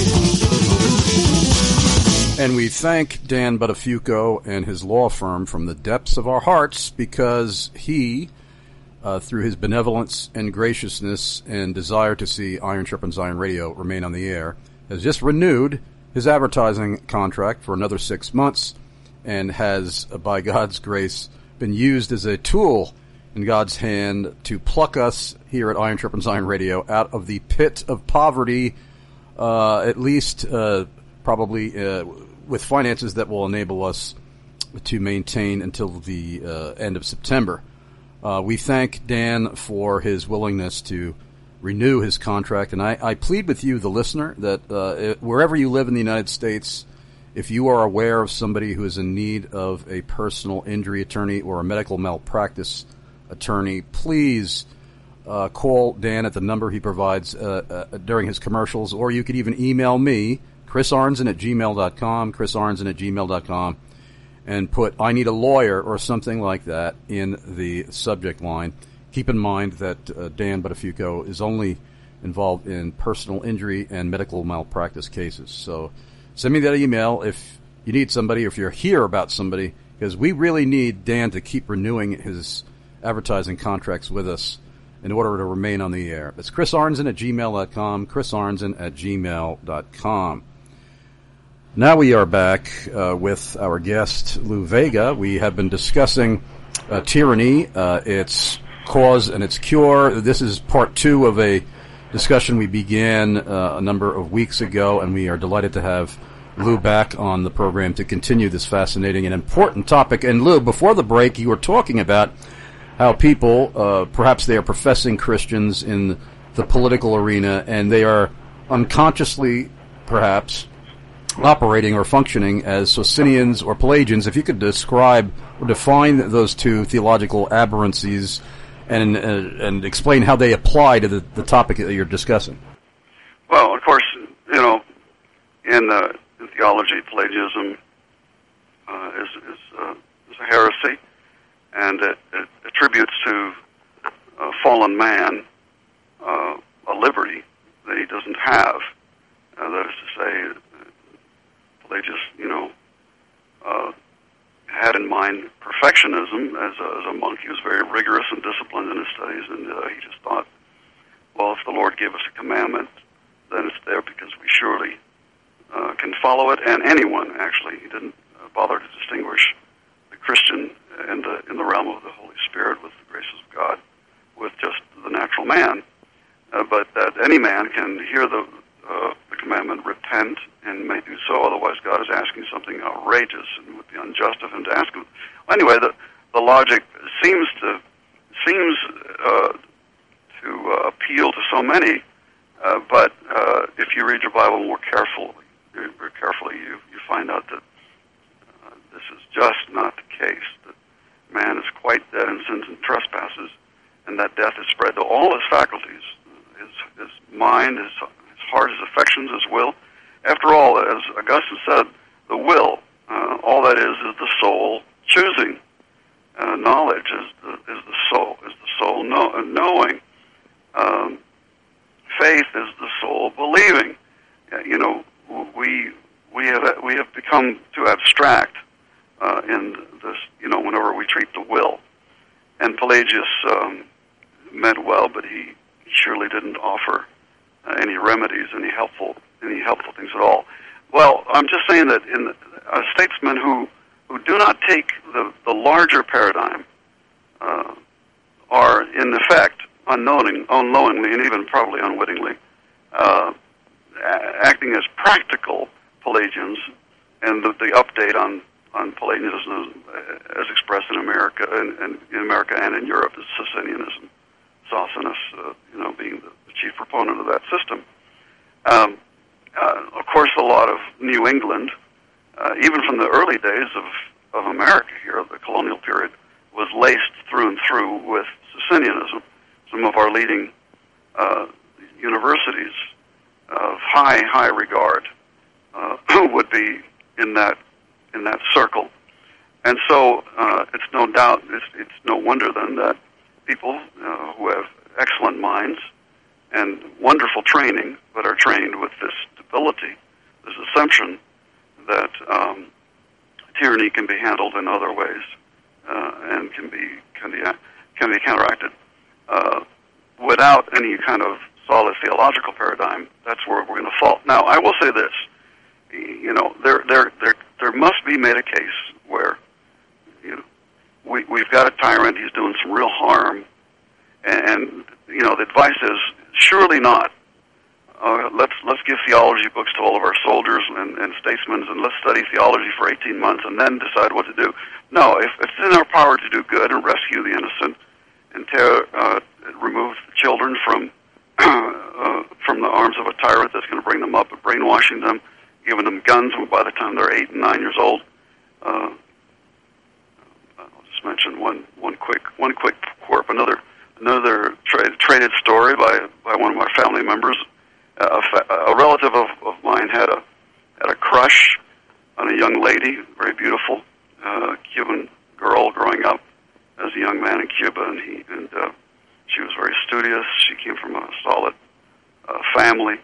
And we thank Dan Buttafuoco and his law firm from the depths of our hearts because he, uh, through his benevolence and graciousness and desire to see Iron Sharpens Iron Radio remain on the air, has just renewed his advertising contract for another six months and has, uh, by God's grace, been used as a tool in God's hand to pluck us here at Iron Sharpens Iron Radio out of the pit of poverty, uh, at least uh, probably uh, with finances that will enable us to maintain until the uh, end of September. Uh, we thank Dan for his willingness to renew his contract, and I, I plead with you, the listener, that uh, wherever you live in the United States, if you are aware of somebody who is in need of a personal injury attorney or a medical malpractice attorney, please uh, call Dan at the number he provides uh, uh, during his commercials, or you could even email me, chris arnzen at gmail dot com, chris arnzen at gmail dot com, and put "I need a lawyer" or something like that in the subject line. Keep in mind that uh, Dan Buttafuoco is only involved in personal injury and medical malpractice cases. So send me that email if you need somebody, or if you're here about somebody, because we really need Dan to keep renewing his advertising contracts with us in order to remain on the air. It's chris arnzen at gmail dot com, chris arnzen at gmail dot com. Now we are back uh, with our guest, Lou Vega. We have been discussing uh, tyranny, uh, its cause and its cure. This is part two of a discussion we began uh, a number of weeks ago, and we are delighted to have Lou back on the program to continue this fascinating and important topic. And Lou, before the break, you were talking about how people, uh, perhaps they are professing Christians in the political arena, and they are unconsciously, perhaps, operating or functioning as Socinians or Pelagians. If you could describe or define those two theological aberrancies and uh, and explain how they apply to the, the topic that you're discussing. Well, of course, you know, in, uh, in theology, Pelagianism uh, is is, uh, is a heresy, and it, it attributes to uh, fallen man uh, a liberty that he doesn't have. Uh, that is to say, Pelagius, you know, uh, had in mind perfectionism as a, as a monk. He was very rigorous and disciplined in his studies, and uh, he just thought, well, if the Lord gave us a commandment, then it's there because we surely uh, can follow it, and anyone, actually. He didn't uh, bother to distinguish the Christian in the, in the realm of the Holy Spirit with the graces of God with just the natural man, uh, but that any man can hear the Uh, the commandment, repent, and may do so. Otherwise, God is asking something outrageous, and it would be unjust of him to ask him. Anyway, the the logic seems to seems uh, to uh, appeal to so many, uh, but uh, if you read your Bible more carefully, very carefully, you you find out that uh, this is just not the case. That man is quite dead in sins and trespasses, and that death is spread to all his faculties, his his mind, his heart, his affections, his will. After all, as Augustine said, the will, uh, all that is, is the soul choosing. Uh, knowledge is the, is the soul, is the soul know, uh, knowing. Um, faith is the soul believing. Uh, you know, we we have we have become too abstract uh, in this. You know, whenever we treat the will, and Pelagius um, meant well, but he surely didn't offer Uh, any remedies, any helpful, any helpful things at all. Well, I'm just saying that in the, uh, statesmen who, who do not take the, the larger paradigm uh, are, in effect, unknowing, unknowingly, and even probably unwittingly, uh, a- acting as practical Pelagians, and the, the update on on Pelagianism, as expressed in America, and, and in America and in Europe, is Socinianism. Sosthenes, uh, you know, being the, the chief proponent of that system. Um, uh, of course, a lot of New England, uh, even from the early days of, of America here, the colonial period, was laced through and through with Socinianism. Some of our leading uh, universities of high, high regard uh, would be in that in that circle. And so uh, it's no doubt, it's, it's no wonder then that people uh, who have excellent minds and wonderful training, but are trained with this debility, this assumption that um, tyranny can be handled in other ways uh, and can be can be can be counteracted uh, without any kind of solid theological paradigm. That's where we're going to fall. Now, I will say this: you know, there there there there must be made a case where, you know, we we've got a tyrant. He's doing some real harm, and you know, the advice is surely not. Uh, let's let's give theology books to all of our soldiers and, and statesmen, and let's study theology for eighteen months and then decide what to do. No, if, if it's in our power to do good and rescue the innocent and tear, uh, remove children from uh, from the arms of a tyrant that's going to bring them up, brainwashing them, giving them guns by the time they're eight and nine years old. Uh, I'll just mention one one quick one quick quirk. Another another tra- traded story by by one of my family members. Uh, a, fa- a relative of, of mine had a had a crush on a young lady, very beautiful uh, Cuban girl growing up as a young man in Cuba, and he and uh, she was very studious. She came from a solid uh, family,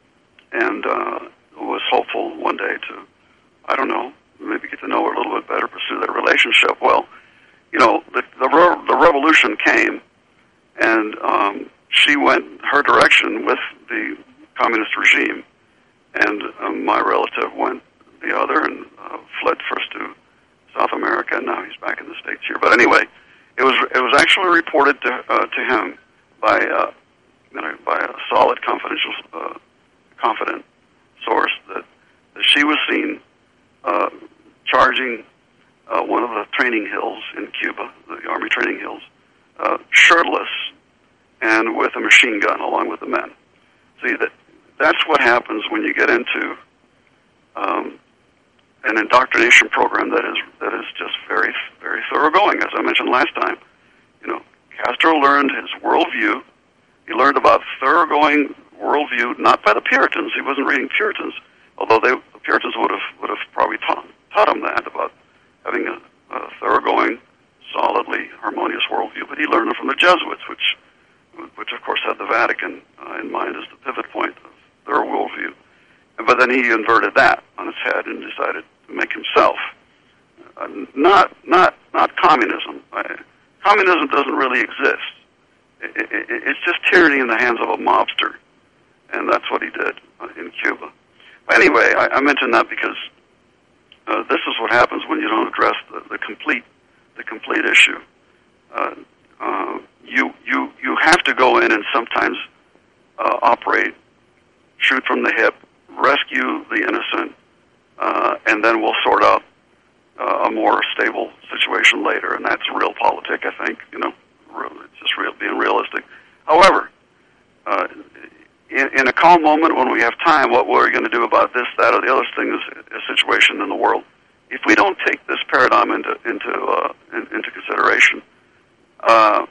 and uh, was hopeful one day to, I don't know, maybe get to know her a little bit better, pursue that relationship. Well, you know, the the, re- the revolution came, and um, she went her direction with the communist regime, and um, my relative went the other and uh, fled first to South America, and now he's back in the States here. But anyway, it was it was actually reported to uh, to him by uh, you know, by a solid, confidential, uh, confident source that, that she was seen uh, charging uh, one of the training hills in Cuba, the Army training hills, uh, shirtless and with a machine gun along with the men. See, that that's what happens when you get into um, an indoctrination program that is that is just very, very thoroughgoing. As I mentioned last time, you know, Castro learned his worldview. He learned about thoroughgoing worldview not by the Puritans. He wasn't reading Puritans, although they, the Puritans would have would have probably taught, taught him that about having a, a thoroughgoing, solidly harmonious worldview. But he learned it from the Jesuits, which which of course had the Vatican uh, in mind as the pivot point of their worldview. But then he inverted that on its head and decided to make himself uh, not not not communism. Uh, communism doesn't really exist. It, it, it's just tyranny in the hands of a mobster, and that's what he did uh, in Cuba. But anyway, I, I mention that because uh, this is what happens when you don't address the, the complete the complete issue. Uh, uh, you you you have to go in and sometimes uh, operate, shoot from the hip, rescue the innocent, uh, and then we'll sort out uh, a more stable situation later. And that's realpolitik, I think. You know, it's just real, being realistic. However, uh, in, in a calm moment when we have time, what we're going to do about this, that, or the other thing is a situation in the world. If we don't take this paradigm into into uh, in, into consideration, uh,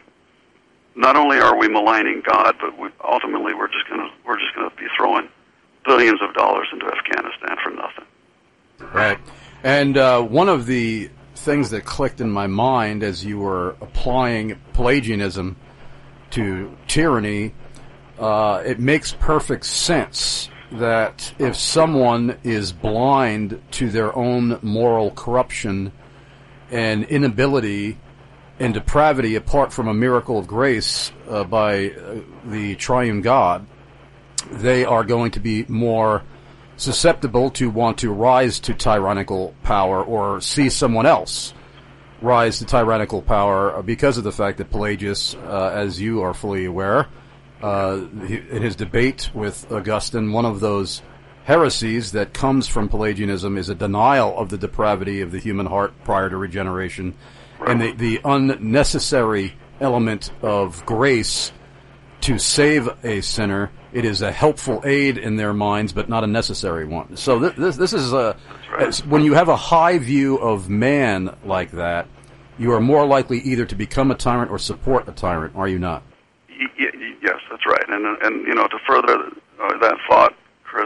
not only are we maligning God, but we, ultimately we're just going to we're just going to be throwing billions of dollars into Afghanistan for nothing. Right. And uh, one of the things that clicked in my mind as you were applying Pelagianism to tyranny, uh, it makes perfect sense that if someone is blind to their own moral corruption and inability and depravity apart from a miracle of grace uh, by uh, the triune God, they are going to be more susceptible to want to rise to tyrannical power or see someone else rise to tyrannical power because of the fact that Pelagius, uh, as you are fully aware, uh, in his debate with Augustine, one of those heresies that comes from Pelagianism is a denial of the depravity of the human heart prior to regeneration and the, the unnecessary element of grace to save a sinner. It is a helpful aid in their minds, but not a necessary one. So th- this this is a right. When you have a high view of man like that, you are more likely either to become a tyrant or support a tyrant. Are you not? Y- y- yes, that's right. And and you know, to further uh, that thought, Chris,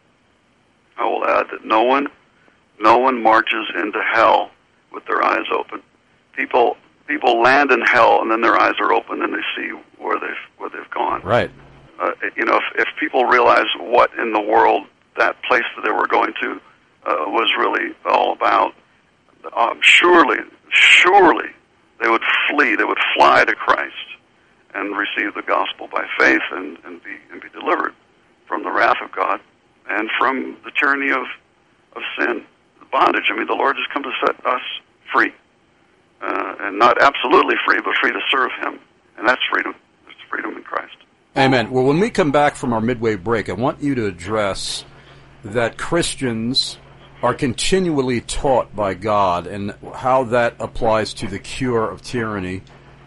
I will add that no one, no one marches into hell with their eyes open. People people land in hell, and then their eyes are open, and they see where they've where they've gone. Right. Uh, you know, if, if people realize what in the world that place that they were going to uh, was really all about, um, surely, surely they would flee, they would fly to Christ and receive the gospel by faith and, and be and be delivered from the wrath of God and from the tyranny of, of sin, the bondage. I mean, the Lord has come to set us free, uh, and not absolutely free, but free to serve Him, and that's freedom. It's freedom in Christ. Amen. Well, when we come back from our midway break, I want you to address that Christians are continually taught by God and how that applies to the cure of tyranny.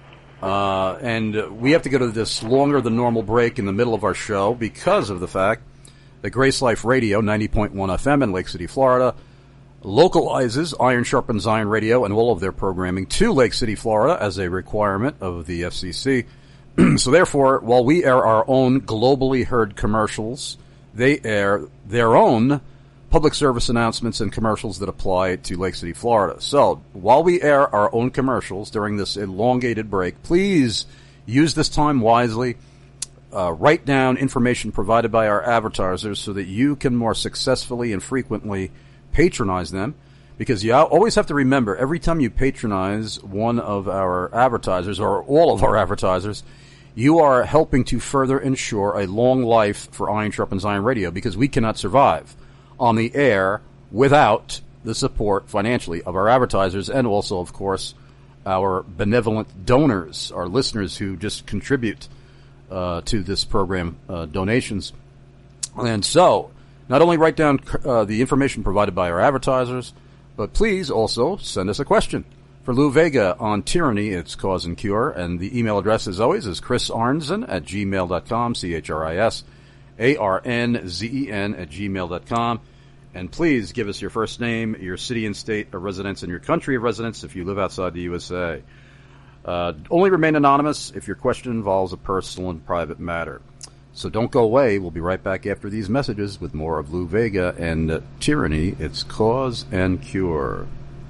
Uh, and we have to go to this longer than normal break in the middle of our show because of the fact that Grace Life Radio, ninety point one F M in Lake City, Florida, localizes Iron Sharpens Iron Radio and all of their programming to Lake City, Florida as a requirement of the F C C. So therefore, while we air our own globally heard commercials, they air their own public service announcements and commercials that apply to Lake City, Florida. So while we air our own commercials during this elongated break, please use this time wisely. Uh, write down information provided by our advertisers so that you can more successfully and frequently patronize them. Because you always have to remember, every time you patronize one of our advertisers or all of our advertisers, you are helping to further ensure a long life for Iron Sharpens Iron Radio, because we cannot survive on the air without the support financially of our advertisers and also, of course, our benevolent donors, our listeners who just contribute uh, to this program, uh, donations. And so, not only write down uh, the information provided by our advertisers, but please also send us a question. For Lou Vega on tyranny, its cause and cure, and the email address, as always, is Chris Arnzen at gmail dot com, C H R I S A R N Z E N at gmail dot com. And please give us your first name, your city and state of residence, and your country of residence if you live outside the U S A. Uh, only remain anonymous if your question involves a personal and private matter. So don't go away. We'll be right back after these messages with more of Lou Vega and uh, tyranny, its cause and cure.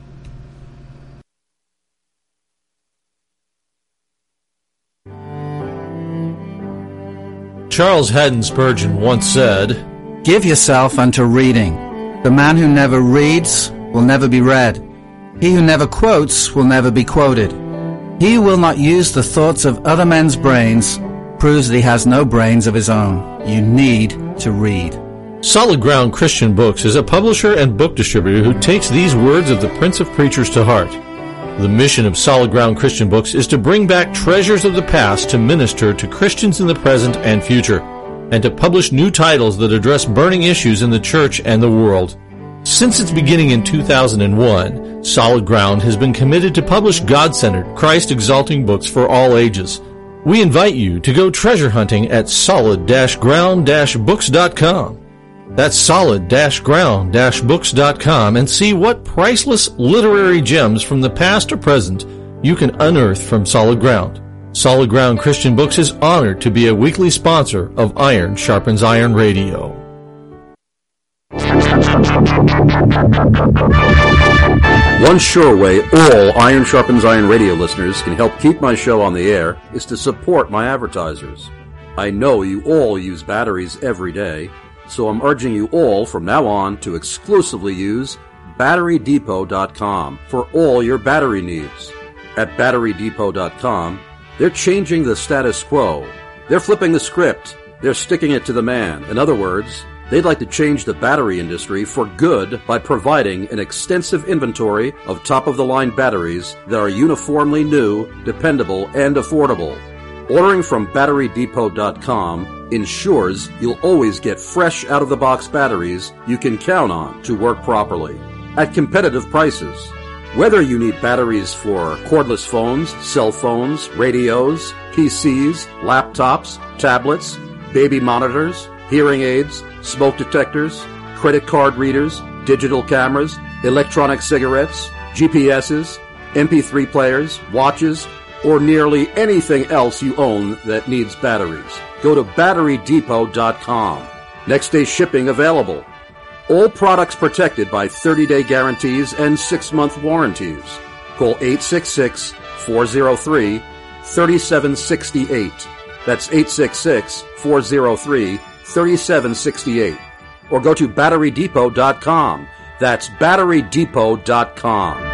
Charles Haddon Spurgeon once said, "Give yourself unto reading. The man who never reads will never be read. He who never quotes will never be quoted. He who will not use the thoughts of other men's brains proves that he has no brains of his own. You need to read." Solid Ground Christian Books is a publisher and book distributor who takes these words of the Prince of Preachers to heart. The mission of Solid Ground Christian Books is to bring back treasures of the past to minister to Christians in the present and future, and to publish new titles that address burning issues in the church and the world. Since its beginning in two thousand one, Solid Ground has been committed to publish God-centered, Christ-exalting books for all ages. We invite you to go treasure hunting at solid ground books dot com. That's solid ground books dot com and see what priceless literary gems from the past or present you can unearth from Solid Ground. Solid Ground Christian Books is honored to be a weekly sponsor of Iron Sharpens Iron Radio. One sure way all Iron Sharpens Iron Radio listeners can help keep my show on the air is to support my advertisers. I know you all use batteries every day, so I'm urging you all from now on to exclusively use battery depot dot com for all your battery needs. At battery depot dot com, they're changing the status quo. They're flipping the script. They're sticking it to the man. In other words, they'd like to change the battery industry for good by providing an extensive inventory of top-of-the-line batteries that are uniformly new, dependable, and affordable. Ordering from battery depot dot com ensures you'll always get fresh out-of-the-box batteries you can count on to work properly at competitive prices. Whether you need batteries for cordless phones, cell phones, radios, P Cs, laptops, tablets, baby monitors, hearing aids, smoke detectors, credit card readers, digital cameras, electronic cigarettes, G P S's, M P three players, watches, or nearly anything else you own that needs batteries, go to battery depot dot com. Next day shipping available. All products protected by thirty-day guarantees and six-month warranties. Call eight six six, four oh three, three seven six eight. That's eight six six, four oh three, three seven six eight. Or go to battery depot dot com. That's battery depot dot com.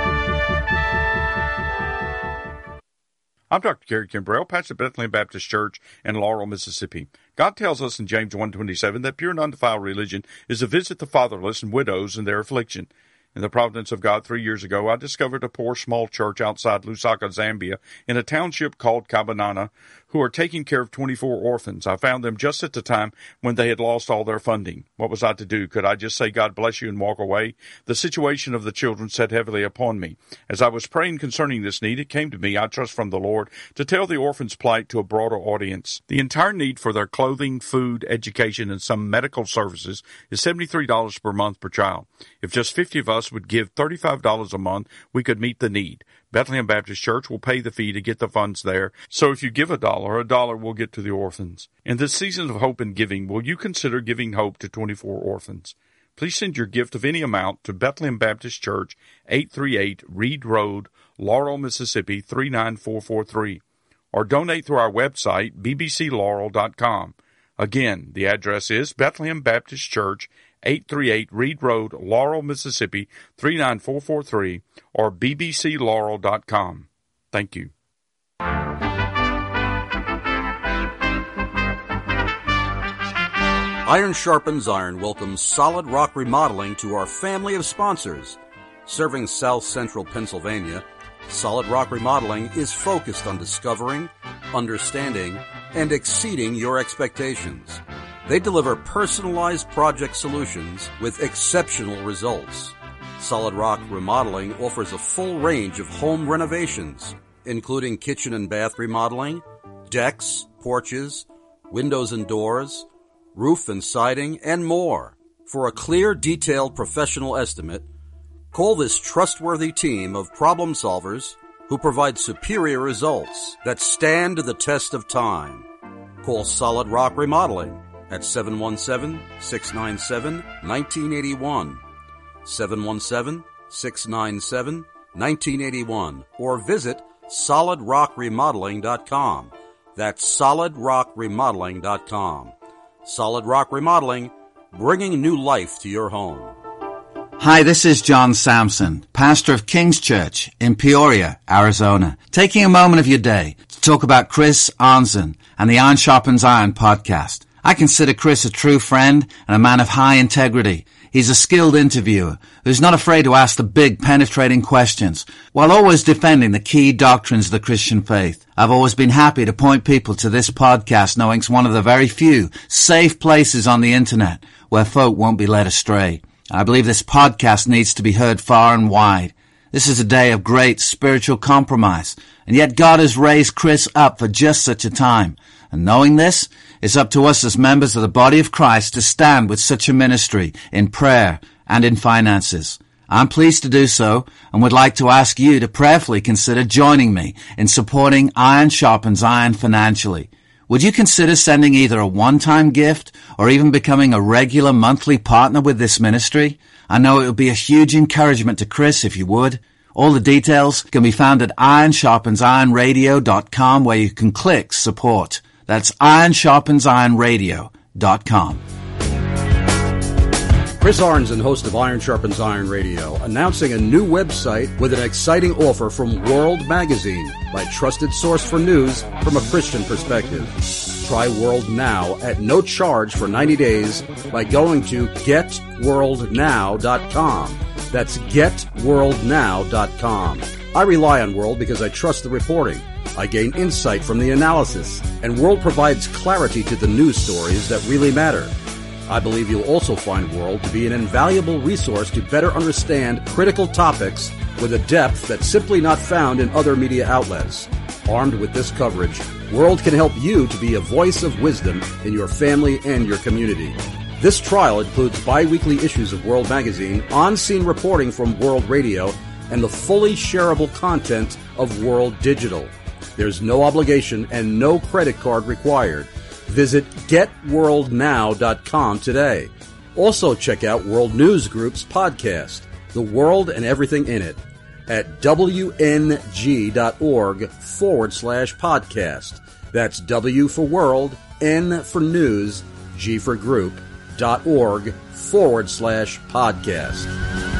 I'm Doctor Gary Kimbrell, pastor of Bethlehem Baptist Church in Laurel, Mississippi. God tells us in James one twenty-seven that pure and undefiled religion is to visit the fatherless and widows in their affliction. In the providence of God, three years ago, I discovered a poor small church outside Lusaka, Zambia, in a township called Kabanana, who are taking care of twenty-four orphans. I found them just at the time when they had lost all their funding. What was I to do? Could I just say, God bless you, and walk away? The situation of the children sat heavily upon me. As I was praying concerning this need, it came to me, I trust from the Lord, to tell the orphans' plight to a broader audience. The entire need for their clothing, food, education, and some medical services is seventy-three dollars per month per child. If just fifty of us would give thirty-five dollars a month, we could meet the need. Bethlehem Baptist Church will pay the fee to get the funds there, so if you give a dollar, a dollar will get to the orphans. In this season of hope and giving, will you consider giving hope to twenty-four orphans? Please send your gift of any amount to Bethlehem Baptist Church, eight thirty-eight Reed Road, Laurel, Mississippi, three nine four four three, or donate through our website, b b c laurel dot com. Again, the address is Bethlehem Baptist Church, eight thirty-eight Reed Road, Laurel, Mississippi, three nine four four three, or b b c laurel dot com. Thank you. Iron Sharpens Iron welcomes Solid Rock Remodeling to our family of sponsors. Serving South Central Pennsylvania, Solid Rock Remodeling is focused on discovering, understanding, and exceeding your expectations. They deliver personalized project solutions with exceptional results. Solid Rock Remodeling offers a full range of home renovations, including kitchen and bath remodeling, decks, porches, windows and doors, roof and siding, and more. For a clear, detailed professional estimate, call this trustworthy team of problem solvers who provide superior results that stand the test of time. Call Solid Rock Remodeling at seven one seven, six nine seven, one nine eight one, seven one seven, six nine seven, one nine eight one, or visit solid rock remodeling dot com. That's solid rock remodeling dot com. Solid Rock Remodeling, bringing new life to your home. Hi, this is John Sampson, pastor of King's Church in Peoria, Arizona, taking a moment of your day to talk about Chris Arnzen and the Iron Sharpens Iron podcast. I consider Chris a true friend and a man of high integrity. He's a skilled interviewer who's not afraid to ask the big, penetrating questions while always defending the key doctrines of the Christian faith. I've always been happy to point people to this podcast, knowing it's one of the very few safe places on the internet where folk won't be led astray. I believe this podcast needs to be heard far and wide. This is a day of great spiritual compromise, and yet God has raised Chris up for just such a time. And knowing this, it's up to us as members of the body of Christ to stand with such a ministry in prayer and in finances. I'm pleased to do so and would like to ask you to prayerfully consider joining me in supporting Iron Sharpens Iron financially. Would you consider sending either a one-time gift or even becoming a regular monthly partner with this ministry? I know it would be a huge encouragement to Chris if you would. All the details can be found at iron sharpens iron radio dot com, where you can click support. That's iron sharpens iron radio dot com. Chris Arnzen, host of Iron Sharpens Iron Radio, announcing a new website with an exciting offer from World Magazine, my trusted source for news from a Christian perspective. Try World Now at no charge for ninety days by going to get world now dot com. That's get world now dot com. I rely on World because I trust the reporting. I gain insight from the analysis, and World provides clarity to the news stories that really matter. I believe you'll also find World to be an invaluable resource to better understand critical topics with a depth that's simply not found in other media outlets. Armed with this coverage, World can help you to be a voice of wisdom in your family and your community. This trial includes bi-weekly issues of World Magazine, on-scene reporting from World Radio, and the fully shareable content of World Digital. There's no obligation and no credit card required. Visit get world now dot com today. Also check out World News Group's podcast, The World and Everything in It, at W N G dot org forward slash podcast. That's W for World, N for News, G for Group, dot org forward slash podcast.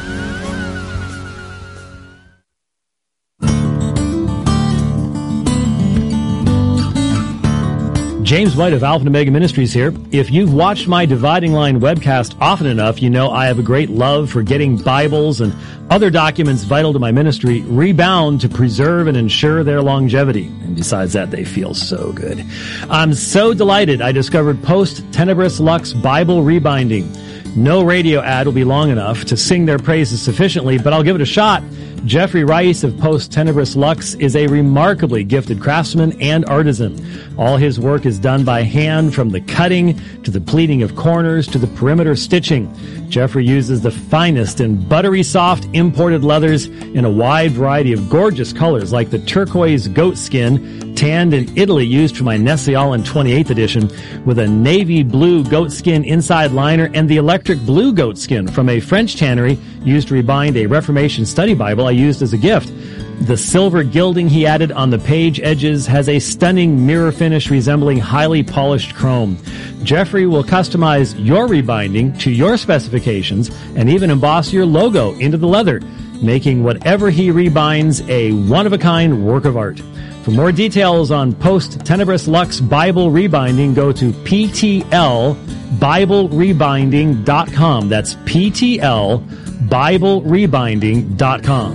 James White of Alpha and Omega Ministries here. If you've watched my Dividing Line webcast often enough, you know I have a great love for getting Bibles and other documents vital to my ministry rebound to preserve and ensure their longevity. And besides that, they feel so good. I'm so delighted I discovered Post Tenebris Lux Bible Rebinding. No radio ad will be long enough to sing their praises sufficiently, but I'll give it a shot. Jeffrey Rice of Post Tenebris Lux is a remarkably gifted craftsman and artisan. All his work is done by hand, from the cutting to the pleating of corners to the perimeter stitching. Jeffrey uses the finest and buttery soft imported leathers in a wide variety of gorgeous colors, like the turquoise goat skin, tanned in Italy, used for my Nestle-Aland twenty-eighth edition, with a navy blue goat skin inside liner, and the electric blue goat skin from a French tannery used to rebind a Reformation study Bible I used as a gift. The silver gilding he added on the page edges has a stunning mirror finish resembling highly polished chrome. Jeffrey will customize your rebinding to your specifications and even emboss your logo into the leather, making whatever he rebinds a one-of-a-kind work of art. For more details on Post Tenebris Lux Bible Rebinding, go to P T L Bible Rebinding dot com. That's P T L Bible Rebinding dot com.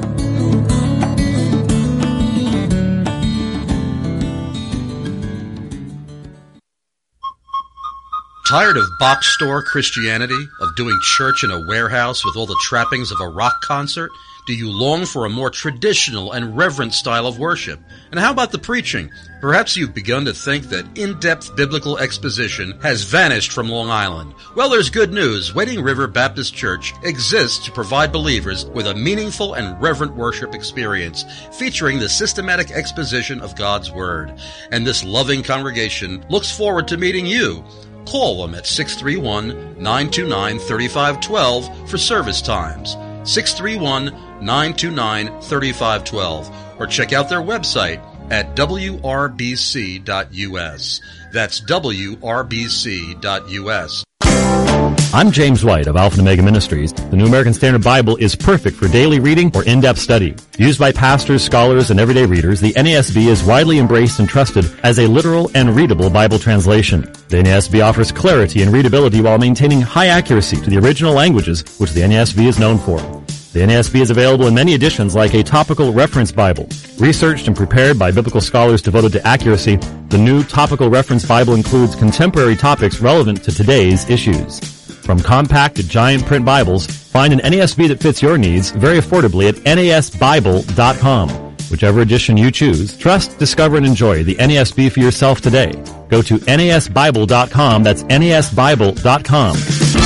Tired of box store Christianity, of doing church in a warehouse with all the trappings of a rock concert? Do you long for a more traditional and reverent style of worship? And how about the preaching? Perhaps you've begun to think that in-depth biblical exposition has vanished from Long Island. Well, there's good news. Wading River Baptist Church exists to provide believers with a meaningful and reverent worship experience featuring the systematic exposition of God's Word. And this loving congregation looks forward to meeting you. Call them at six three one, nine two nine, three five one two for service times. six three one, nine two nine, three five one two, or check out their website at W R B C dot U S. That's W R B C dot U S. I'm James White of Alpha and Omega Ministries. The New American Standard Bible is perfect for daily reading or in-depth study. Used by pastors, scholars, and everyday readers, the N A S B is widely embraced and trusted as a literal and readable Bible translation. The N A S B offers clarity and readability while maintaining high accuracy to the original languages, which the N A S B is known for. The N A S B is available in many editions, like a topical reference Bible. Researched and prepared by biblical scholars devoted to accuracy, the new topical reference Bible includes contemporary topics relevant to today's issues. From compact to giant print Bibles, find an N A S B that fits your needs very affordably at N A S Bible dot com. Whichever edition you choose, trust, discover, and enjoy the N A S B for yourself today. Go to N A S Bible dot com. That's N A S Bible dot com.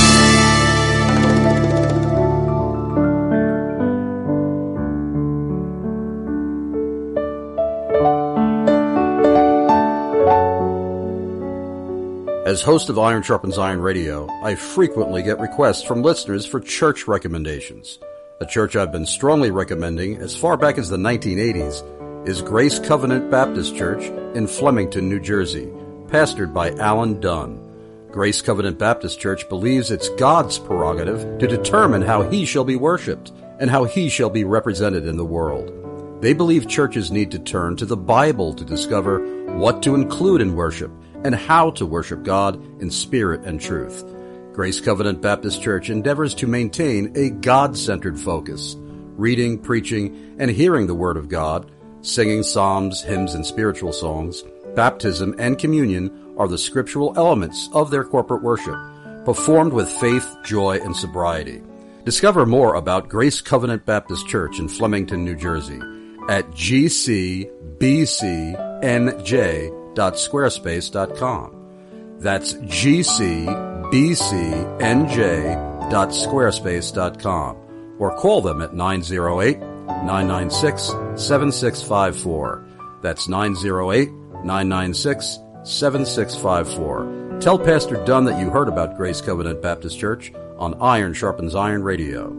As host of Iron Sharpens Iron Radio, I frequently get requests from listeners for church recommendations. A church I've been strongly recommending as far back as the nineteen eighties is Grace Covenant Baptist Church in Flemington, New Jersey, pastored by Alan Dunn. Grace Covenant Baptist Church believes it's God's prerogative to determine how He shall be worshipped and how He shall be represented in the world. They believe churches need to turn to the Bible to discover what to include in worship and how to worship God in spirit and truth. Grace Covenant Baptist Church endeavors to maintain a God-centered focus, reading, preaching, and hearing the Word of God, singing psalms, hymns, and spiritual songs. Baptism and communion are the scriptural elements of their corporate worship, performed with faith, joy, and sobriety. Discover more about Grace Covenant Baptist Church in Flemington, New Jersey at g c b c n j dot squarespace dot com. That's g c b c n j dot squarespace dot com, or call them at nine oh eight, nine nine six, seven six five four. That's nine oh eight, nine nine six, seven six five four. Tell Pastor Dunn that you heard about Grace Covenant Baptist Church on Iron Sharpens Iron Radio.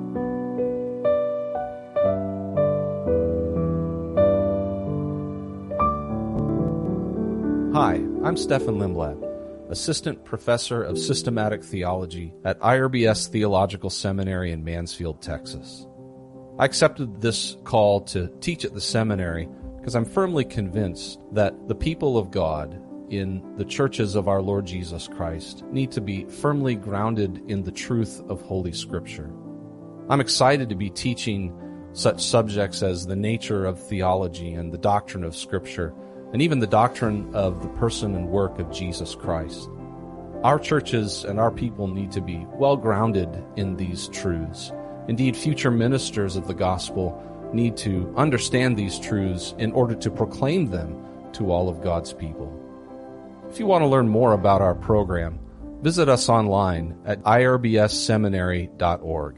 Hi, I'm Stefan Lindblad, Assistant Professor of Systematic Theology at I R B S Theological Seminary in Mansfield, Texas. I accepted this call to teach at the seminary because I'm firmly convinced that the people of God in the churches of our Lord Jesus Christ need to be firmly grounded in the truth of Holy Scripture. I'm excited to be teaching such subjects as the nature of theology and the doctrine of Scripture, and even the doctrine of the person and work of Jesus Christ. Our churches and our people need to be well grounded in these truths. Indeed, future ministers of the gospel need to understand these truths in order to proclaim them to all of God's people. If you want to learn more about our program, visit us online at I R B S seminary dot org.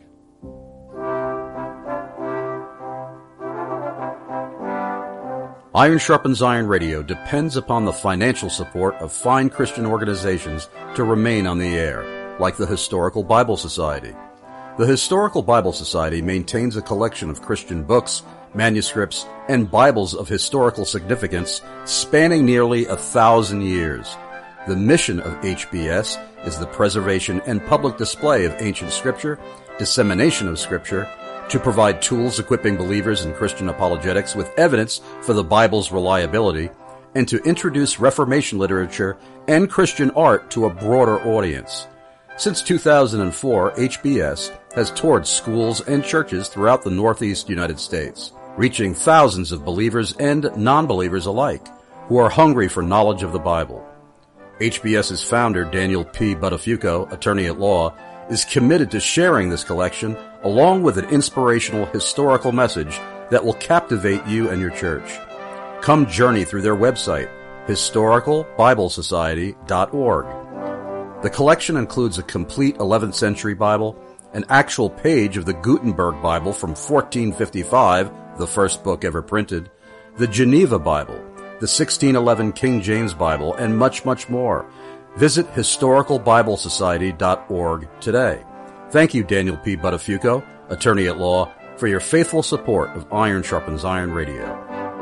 Iron Sharpens Iron Radio depends upon the financial support of fine Christian organizations to remain on the air, like the Historical Bible Society. The Historical Bible Society maintains a collection of Christian books, manuscripts, and Bibles of historical significance spanning nearly a thousand years. The mission of H B S is the preservation and public display of ancient Scripture, dissemination of Scripture, to provide tools equipping believers in Christian apologetics with evidence for the Bible's reliability, and to introduce Reformation literature and Christian art to a broader audience. Since two thousand four, H B S has toured schools and churches throughout the Northeast United States, reaching thousands of believers and non-believers alike who are hungry for knowledge of the Bible. HBS's founder, Daniel P. Buttafuoco, attorney at law, is committed to sharing this collection along with an inspirational historical message that will captivate you and your church. Come journey through their website, historical bible society dot org. The collection includes a complete eleventh century Bible, an actual page of the Gutenberg Bible from fourteen fifty-five, the first book ever printed, the Geneva Bible, the sixteen eleven King James Bible, and much, much more. Visit historical bible society dot org today. Thank you, Daniel P. Buttafuoco, attorney at law, for your faithful support of Iron Sharpens Iron Radio.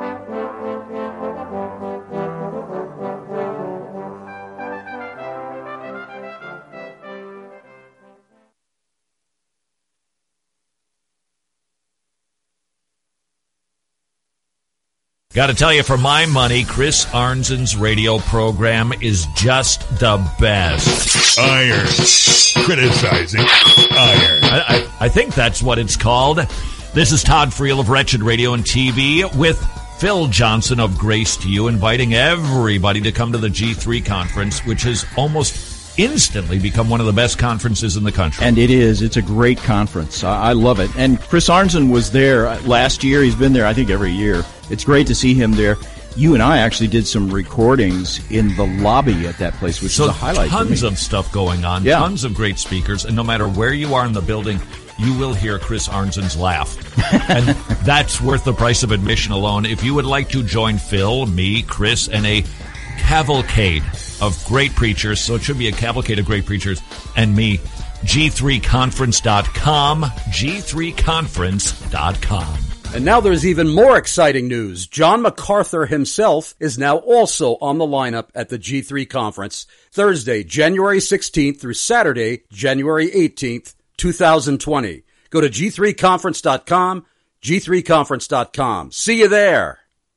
Got to tell you, for my money, Chris Arnzen's radio program is just the best. Iron. Criticizing Iron. I, I, I think that's what it's called. This is Todd Friel of Wretched Radio and T V with Phil Johnson of Grace to You, inviting everybody to come to the G three conference, which has almost instantly become one of the best conferences in the country. And it is. It's a great conference. I, I love it. And Chris Arnzen was there last year. He's been there, I think, every year. It's great to see him there. You and I actually did some recordings in the lobby at that place, which so is a highlight for me. Tons of stuff going on, yeah. Tons of great speakers, and no matter where you are in the building, you will hear Chris Arnzen's laugh. And that's worth the price of admission alone. If you would like to join Phil, me, Chris, and a cavalcade of great preachers, so it should be a cavalcade of great preachers, and me, G three conference dot com, G three conference dot com. And now there's even more exciting news. John MacArthur himself is now also on the lineup at the G three conference, Thursday, January sixteenth through Saturday, January eighteenth, twenty twenty. Go to G three conference dot com, G three conference dot com. See you there.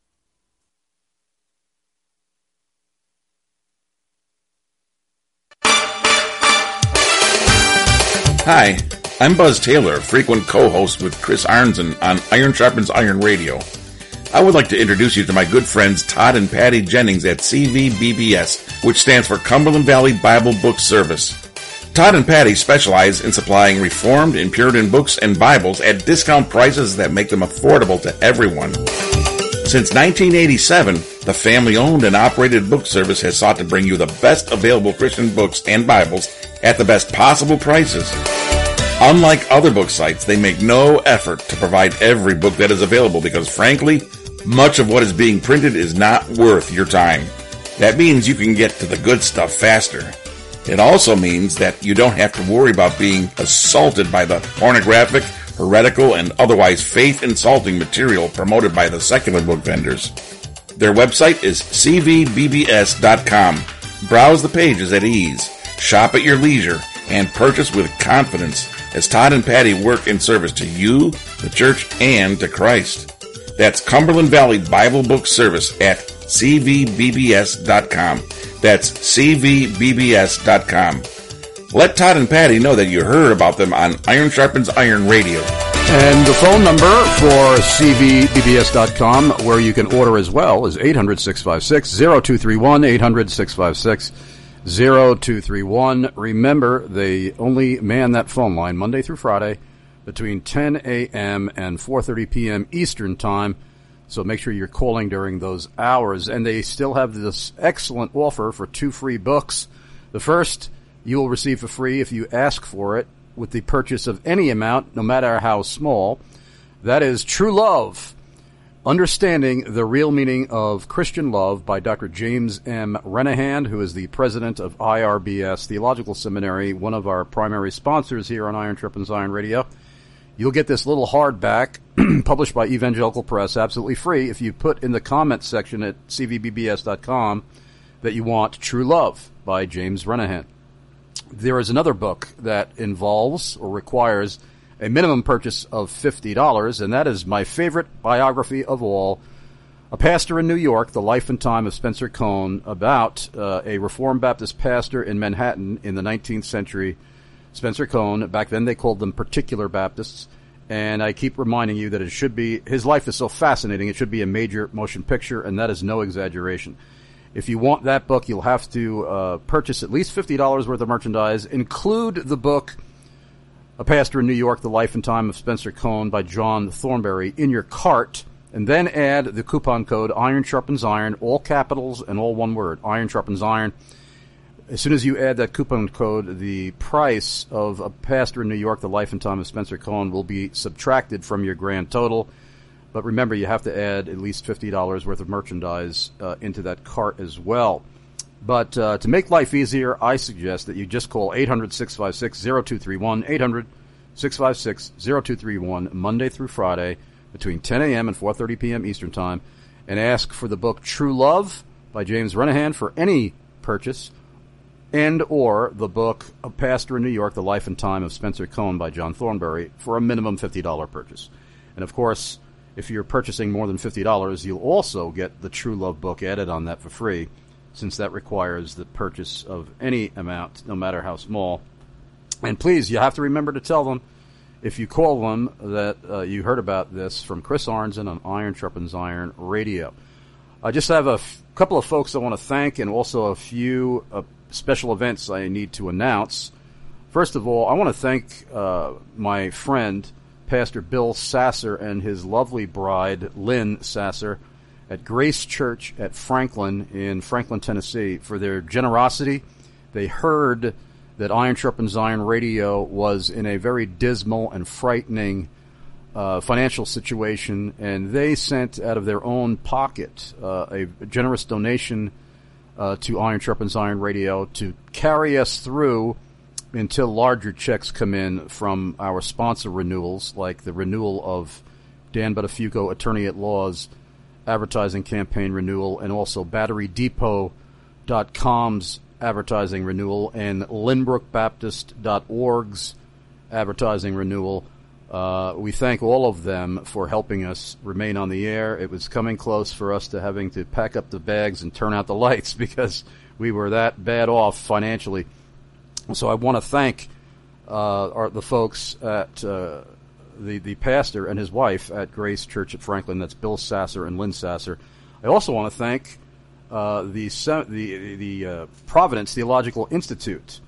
Hi, I'm Buzz Taylor, frequent co-host with Chris Arnzen on Iron Sharpens Iron Radio. I would like to introduce you to my good friends Todd and Patty Jennings at C V B B S, which stands for Cumberland Valley Bible Book Service. Todd and Patty specialize in supplying Reformed and Puritan books and Bibles at discount prices that make them affordable to everyone. Since nineteen eighty-seven, the family-owned and operated book service has sought to bring you the best available Christian books and Bibles at the best possible prices. Unlike other book sites, they make no effort to provide every book that is available because, frankly, much of what is being printed is not worth your time. That means you can get to the good stuff faster. It also means that you don't have to worry about being assaulted by the pornographic, heretical, and otherwise faith-insulting material promoted by the secular book vendors. Their website is c v b b s dot com. Browse the pages at ease, shop at your leisure, and purchase with confidence as Todd and Patty work in service to you, the church, and to Christ. That's Cumberland Valley Bible Book Service at c v b b s dot com. That's c v b b s dot com. Let Todd and Patty know that you heard about them on Iron Sharpens Iron Radio. And the phone number for c v b b s dot com, where you can order as well, is eight hundred, six five six, zero two three one, eight hundred, six five six, zero two three one. Remember, they only man that phone line Monday through Friday between ten a.m. and four thirty p.m. Eastern Time. So make sure you're calling during those hours. And they still have this excellent offer for two free books. The first you will receive for free if you ask for it with the purchase of any amount, no matter how small. That is True Love, Understanding the Real Meaning of Christian Love by Doctor James M. Renahan, who is the president of I R B S Theological Seminary, one of our primary sponsors here on Iron Sharpens Iron Radio. You'll get this little hardback published by Evangelical Press, absolutely free, if you put in the comments section at c v b b s dot com that you want True Love by James Renahan. There is another book that involves or requires a minimum purchase of fifty dollars, and that is my favorite biography of all, A Pastor in New York, The Life and Time of Spencer Cone, about uh, a Reformed Baptist pastor in Manhattan in the nineteenth century. Spencer Cone, back then they called them Particular Baptists, and I keep reminding you that it should be, his life is so fascinating, it should be a major motion picture, and that is no exaggeration. If you want that book, you'll have to uh, purchase at least fifty dollars worth of merchandise, include the book A Pastor in New York, The Life and Time of Spencer Cone by John Thornberry in your cart, and then add the coupon code Iron Sharpens Iron, all capitals and all one word, Iron Sharpens Iron. As soon as you add that coupon code, the price of A Pastor in New York, The Life and Time of Spencer Cone will be subtracted from your grand total. But remember, you have to add at least fifty dollars worth of merchandise uh, into that cart as well. But uh, to make life easier, I suggest that you just call eight hundred, six five six, zero two three one, eight hundred, six five six, zero two three one, Monday through Friday between ten a.m. and four thirty p.m. Eastern Time, and ask for the book True Love by James Renahan for any purchase, and or the book A Pastor in New York, The Life and Time of Spencer Cone by John Thornberry for a minimum fifty dollars purchase. And of course, if you're purchasing more than fifty dollars, you'll also get the True Love book added on that for free, since that requires the purchase of any amount, no matter how small. And please, you have to remember to tell them, if you call them, that uh, you heard about this from Chris Arnzen on Iron Sharpens Iron Radio. I just have a f- couple of folks I want to thank, and also a few uh, special events I need to announce. First of all, I want to thank uh, my friend, Pastor Bill Sasser, and his lovely bride, Lynn Sasser, at Grace Church at Franklin in Franklin, Tennessee, for their generosity. They heard that Iron Sharpens Iron Radio was in a very dismal and frightening uh, financial situation, and they sent out of their own pocket uh, a generous donation uh, to Iron Sharpens Iron Radio to carry us through until larger checks come in from our sponsor renewals, like the renewal of Dan Buttafuoco, Attorney at Law's advertising campaign renewal, and also Battery Depot dot com's advertising renewal, and Lynbrook Baptist dot org's advertising renewal. Uh, we thank all of them for helping us remain on the air. It was coming close for us to having to pack up the bags and turn out the lights because we were that bad off financially. So I want to thank uh, our, the folks at uh, the the pastor and his wife at Grace Church at Franklin. That's Bill Sasser and Lynn Sasser. I also want to thank uh, the the the uh, Providence Theological Institute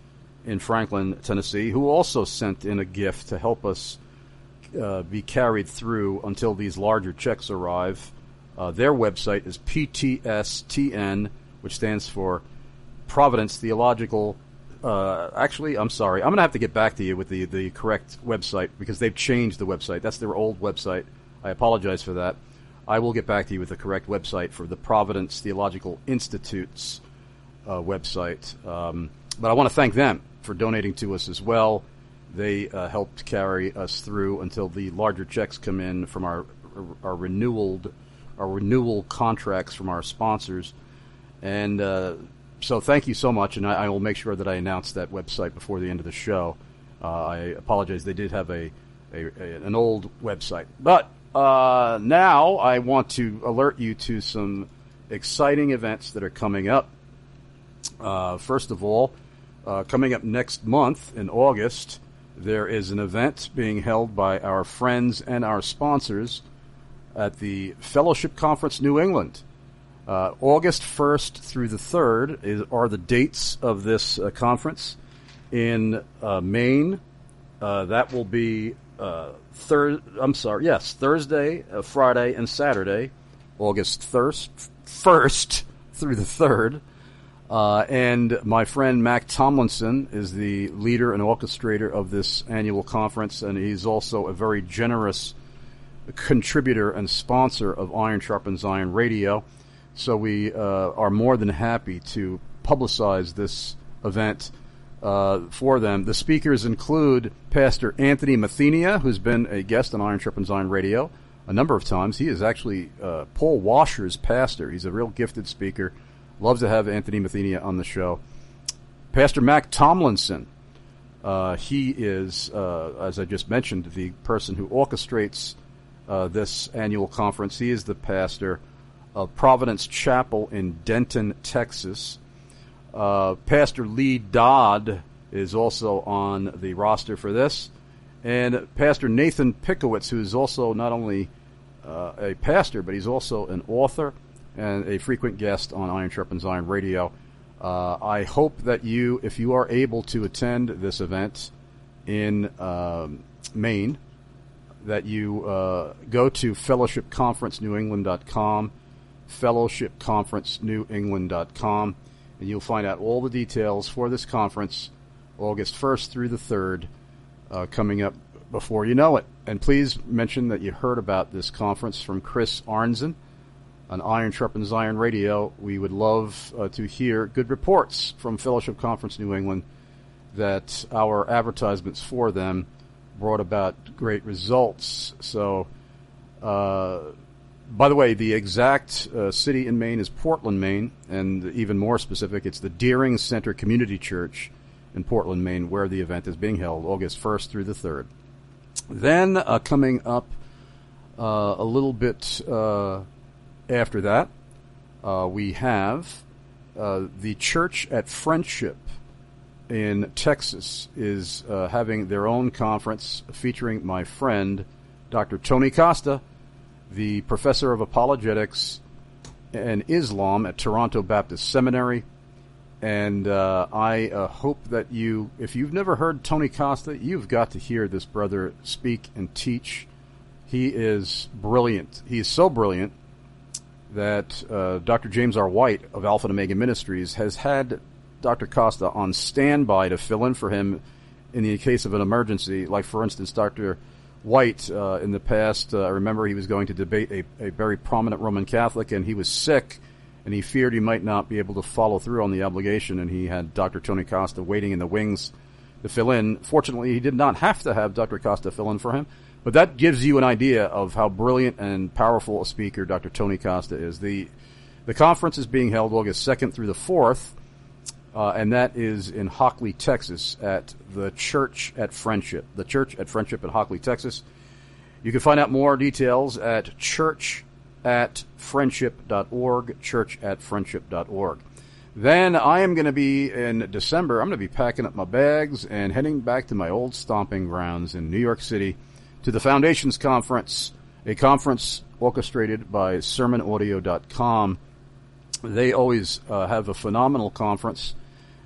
in Franklin, Tennessee, who also sent in a gift to help us uh, be carried through until these larger checks arrive. Uh, their website is P T S T N, which stands for Providence Theological. Uh, actually, I'm sorry. I'm going to have to get back to you with the, the correct website because they've changed the website. That's their old website. I apologize for that. I will get back to you with the correct website for the Providence Theological Institute's uh, website. Um, but I want to thank them for donating to us as well. They uh, helped carry us through until the larger checks come in from our our renewed our renewal contracts from our sponsors. And uh, so thank you so much, and I, I will make sure that I announce that website before the end of the show. Uh, I apologize. They did have a, a, a an old website. But uh, now I want to alert you to some exciting events that are coming up. Uh, first of all, uh, coming up next month in August, there is an event being held by our friends and our sponsors at the Fellowship Conference New England. Uh, August first through the third is, are the dates of this uh, conference in uh, Maine. Uh, that will be uh, thir- I'm sorry, yes, Thursday, uh, Friday, and Saturday, August first through the third. Uh, and my friend Mac Tomlinson is the leader and orchestrator of this annual conference, and he's also a very generous contributor and sponsor of Iron Sharpens Iron Radio. So we uh, are more than happy to publicize this event uh, for them. The speakers include Pastor Anthony Mathenia, who's been a guest on Iron Sharpens Iron Radio a number of times. He is actually uh, Paul Washer's pastor. He's a real gifted speaker. Love to have Anthony Mathenia on the show. Pastor Mac Tomlinson, uh, he is, uh, as I just mentioned, the person who orchestrates uh, this annual conference. He is the pastor of Providence Chapel in Denton, Texas. Uh, Pastor Lee Dodd is also on the roster for this. And Pastor Nathan Pickowitz, who is also not only uh, a pastor, but he's also an author and a frequent guest on Iron Sharpens Iron Radio. Uh, I hope that you, if you are able to attend this event in um, Maine, that you uh, go to fellowship conference new england dot com, fellowship conference new england dot com, and you'll find out all the details for this conference, August first through the third, uh, coming up before you know it. And please mention that you heard about this conference from Chris Arnzen on Iron Sharpens Iron Radio. We would love uh, to hear good reports from Fellowship Conference New England that our advertisements for them brought about great results. So, uh, by the way, the exact uh, city in Maine is Portland, Maine, and even more specific, it's the Deering Center Community Church in Portland, Maine, where the event is being held August first through the third. Then, uh, coming up uh, a little bit uh, after that, uh, we have uh, the Church at Friendship in Texas is uh, having their own conference featuring my friend, Doctor Tony Costa, the professor of apologetics and Islam at Toronto Baptist Seminary. And uh, I uh, hope that you, if you've never heard Tony Costa, you've got to hear this brother speak and teach. He is brilliant. He is so brilliant that uh, Doctor James R. White of Alpha and Omega Ministries has had Doctor Costa on standby to fill in for him in the case of an emergency. Like, for instance, Doctor White, uh, in the past, uh, I remember he was going to debate a, a very prominent Roman Catholic, and he was sick, and he feared he might not be able to follow through on the obligation, and he had Doctor Tony Costa waiting in the wings to fill in. Fortunately, he did not have to have Doctor Costa fill in for him. But that gives you an idea of how brilliant and powerful a speaker Doctor Tony Costa is. The the conference is being held August second through the fourth, uh, and that is in Hockley, Texas, at the Church at Friendship. The Church at Friendship in Hockley, Texas. You can find out more details at church at friendship dot org, church at friendship dot org. Then I am going to be, in December, I'm going to be packing up my bags and heading back to my old stomping grounds in New York City, to the Foundations Conference, a conference orchestrated by sermon audio dot com. They always uh, have a phenomenal conference,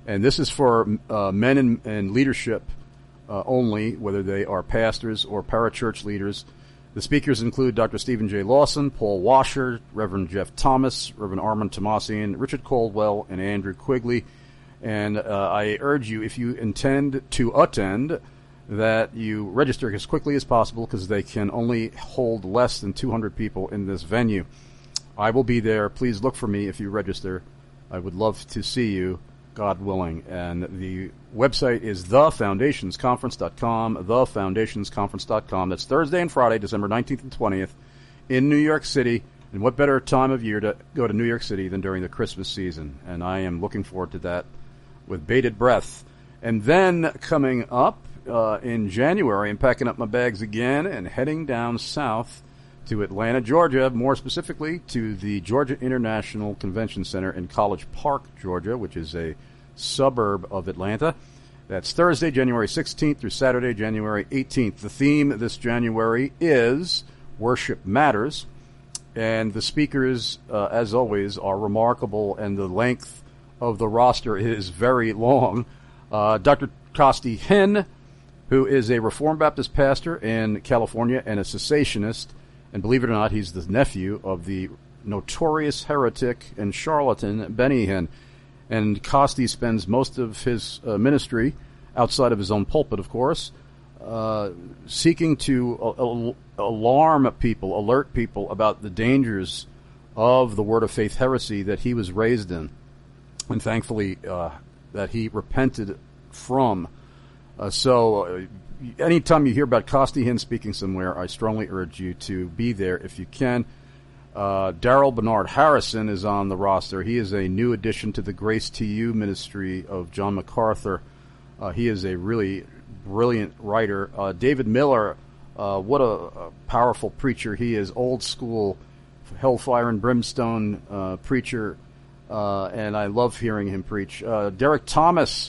And this is for uh, men in, in leadership uh, only, whether they are pastors or parachurch leaders. The speakers include Doctor Stephen J. Lawson, Paul Washer, Reverend Jeff Thomas, Reverend Armand Tomasian, Richard Caldwell, and Andrew Quigley. And uh, I urge you, if you intend to attend, that you register as quickly as possible because they can only hold less than two hundred people in this venue. I will be there. Please look for me if you register. I would love to see you, God willing. And the website is the foundations conference dot com, the foundations conference dot com. That's Thursday and Friday, December nineteenth and twentieth, in New York City. And what better time of year to go to New York City than during the Christmas season? And I am looking forward to that with bated breath. And then coming up uh, in January, I'm packing up my bags again and heading down south to Atlanta, Georgia, more specifically to the Georgia International Convention Center in College Park, Georgia, which is a suburb of Atlanta. That's Thursday, January sixteenth through Saturday, January eighteenth. The theme this January is Worship Matters, and the speakers, uh, as always, are remarkable, and the length of the roster is very long. Uh, Doctor Costi Hinn, who is a Reformed Baptist pastor in California and a cessationist, and believe it or not, he's the nephew of the notorious heretic and charlatan Benny Hinn. And Costi spends most of his uh, ministry, outside of his own pulpit, of course, uh, seeking to uh, alarm people, alert people about the dangers of the Word of Faith heresy that he was raised in, and thankfully uh, that he repented from. Uh, so uh, anytime you hear about Costi Hinn speaking somewhere, I strongly urge you to be there if you can. Uh, Daryl Bernard Harrison is on the roster. He is a new addition to the Grace to You ministry of John MacArthur. Uh, he is a really brilliant writer. Uh, David Miller, uh, what a, a powerful preacher he is, old school, hellfire and brimstone uh, preacher, uh, and I love hearing him preach. Uh, Derek Thomas,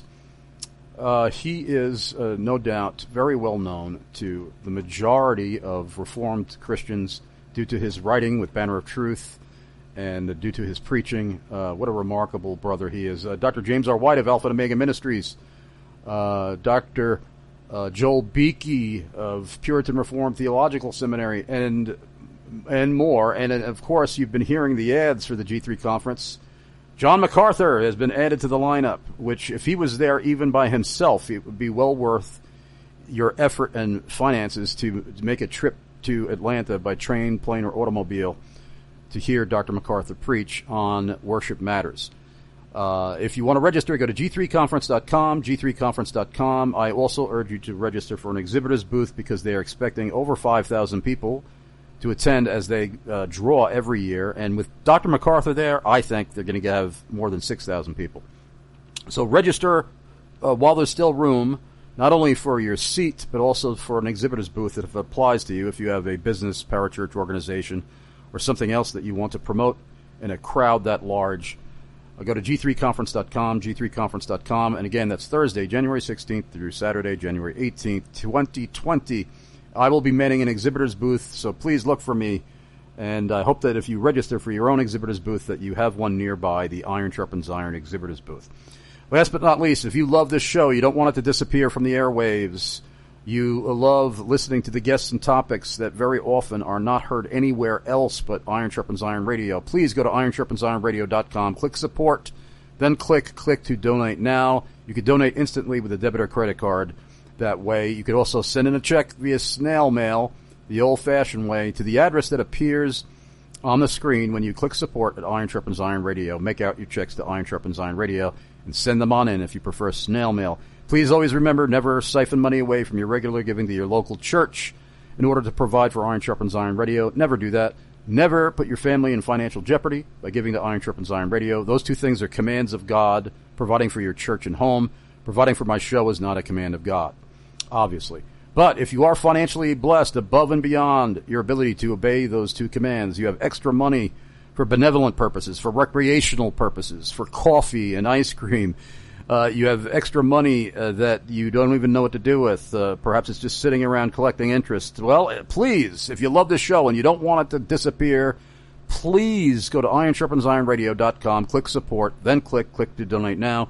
uh, he is uh, no doubt very well known to the majority of Reformed Christians due to his writing with Banner of Truth and uh, due to his preaching. Uh, what a remarkable brother he is. Uh, Doctor James R. White of Alpha and Omega Ministries. Uh, Doctor Uh, Joel Beakey of Puritan Reformed Theological Seminary, and and more. And, uh, of course, you've been hearing the ads for the G three conference. John MacArthur has been added to the lineup, which, if he was there even by himself, it would be well worth your effort and finances to, to make a trip to Atlanta by train, plane, or automobile to hear Doctor MacArthur preach on Worship Matters. Uh, if you want to register, go to G three conference dot com, G three conference dot com. I also urge you to register for an exhibitor's booth because they are expecting over five thousand people to attend as they uh, draw every year. And with Doctor MacArthur there, I think they're going to have more than six thousand people. So register uh, while there's still room, not only for your seat, but also for an exhibitor's booth that applies to you if you have a business, parachurch organization, or something else that you want to promote in a crowd that large. I'll go to G three conference dot com, G three conference dot com, and again, that's Thursday, January sixteenth through Saturday, January eighteenth, twenty twenty. I will be manning an exhibitor's booth, so please look for me, and I hope that if you register for your own exhibitor's booth that you have one nearby, the Iron Sharpens Iron exhibitor's booth. Last but not least, if you love this show, you don't want it to disappear from the airwaves, you love listening to the guests and topics that very often are not heard anywhere else but Iron Sharpens Iron Radio, please go to iron sharpens iron radio dot com, click support, then click click to donate now. You can donate instantly with a debit or credit card that way. You could also send in a check via snail mail, the old-fashioned way, to the address that appears on the screen when you click support at Iron Sharpens Iron Radio. Make out your checks to Iron Sharpens Iron Radio and send them on in if you prefer snail mail. Please always remember, never siphon money away from your regular giving to your local church in order to provide for Iron Sharpens Iron Radio. Never do that. Never put your family in financial jeopardy by giving to Iron Sharpens Iron Radio. Those two things are commands of God. Providing for your church and home, providing for my show is not a command of God, obviously. But if you are financially blessed above and beyond your ability to obey those two commands, you have extra money for benevolent purposes, for recreational purposes, for coffee and ice cream, Uh, you have extra money uh, that you don't even know what to do with. Uh, perhaps it's just sitting around collecting interest. Well, please, if you love this show and you don't want it to disappear, please go to iron sharpens iron radio dot com, click support, then click click to donate now.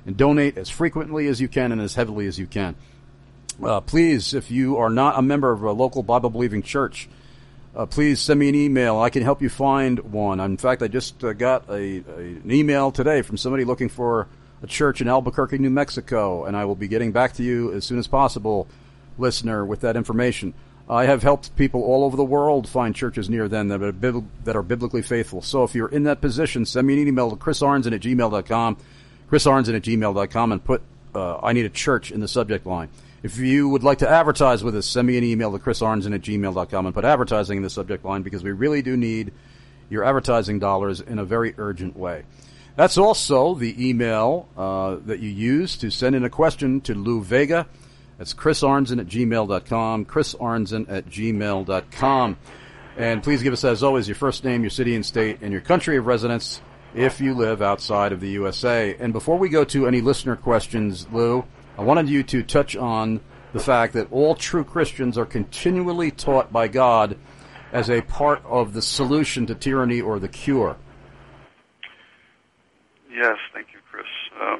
and donate as frequently as you can and as heavily as you can. Uh, please, if you are not a member of a local Bible-believing church, uh, please send me an email. I can help you find one. In fact, I just uh, got a, a, an email today from somebody looking for a church in Albuquerque, New Mexico, and I will be getting back to you as soon as possible, listener, with that information. I have helped people all over the world find churches near them that are, bib- that are biblically faithful. So if you're in that position, send me an email to chris arnzen at gmail dot com, chris arnzen at gmail dot com, and put uh, I need a church in the subject line. If you would like to advertise with us, send me an email to chris arnzen at gmail dot com and put advertising in the subject line, because we really do need your advertising dollars in a very urgent way. That's also the email uh, that you use to send in a question to Lou Vega. That's chris arnzen at gmail dot com, chris arnzen at gmail dot com. And please give us, as always, your first name, your city and state, and your country of residence if you live outside of the U S A. And before we go to any listener questions, Lou, I wanted you to touch on the fact that all true Christians are continually taught by God as a part of the solution to tyranny or the cure. Yes, thank you, Chris. Uh,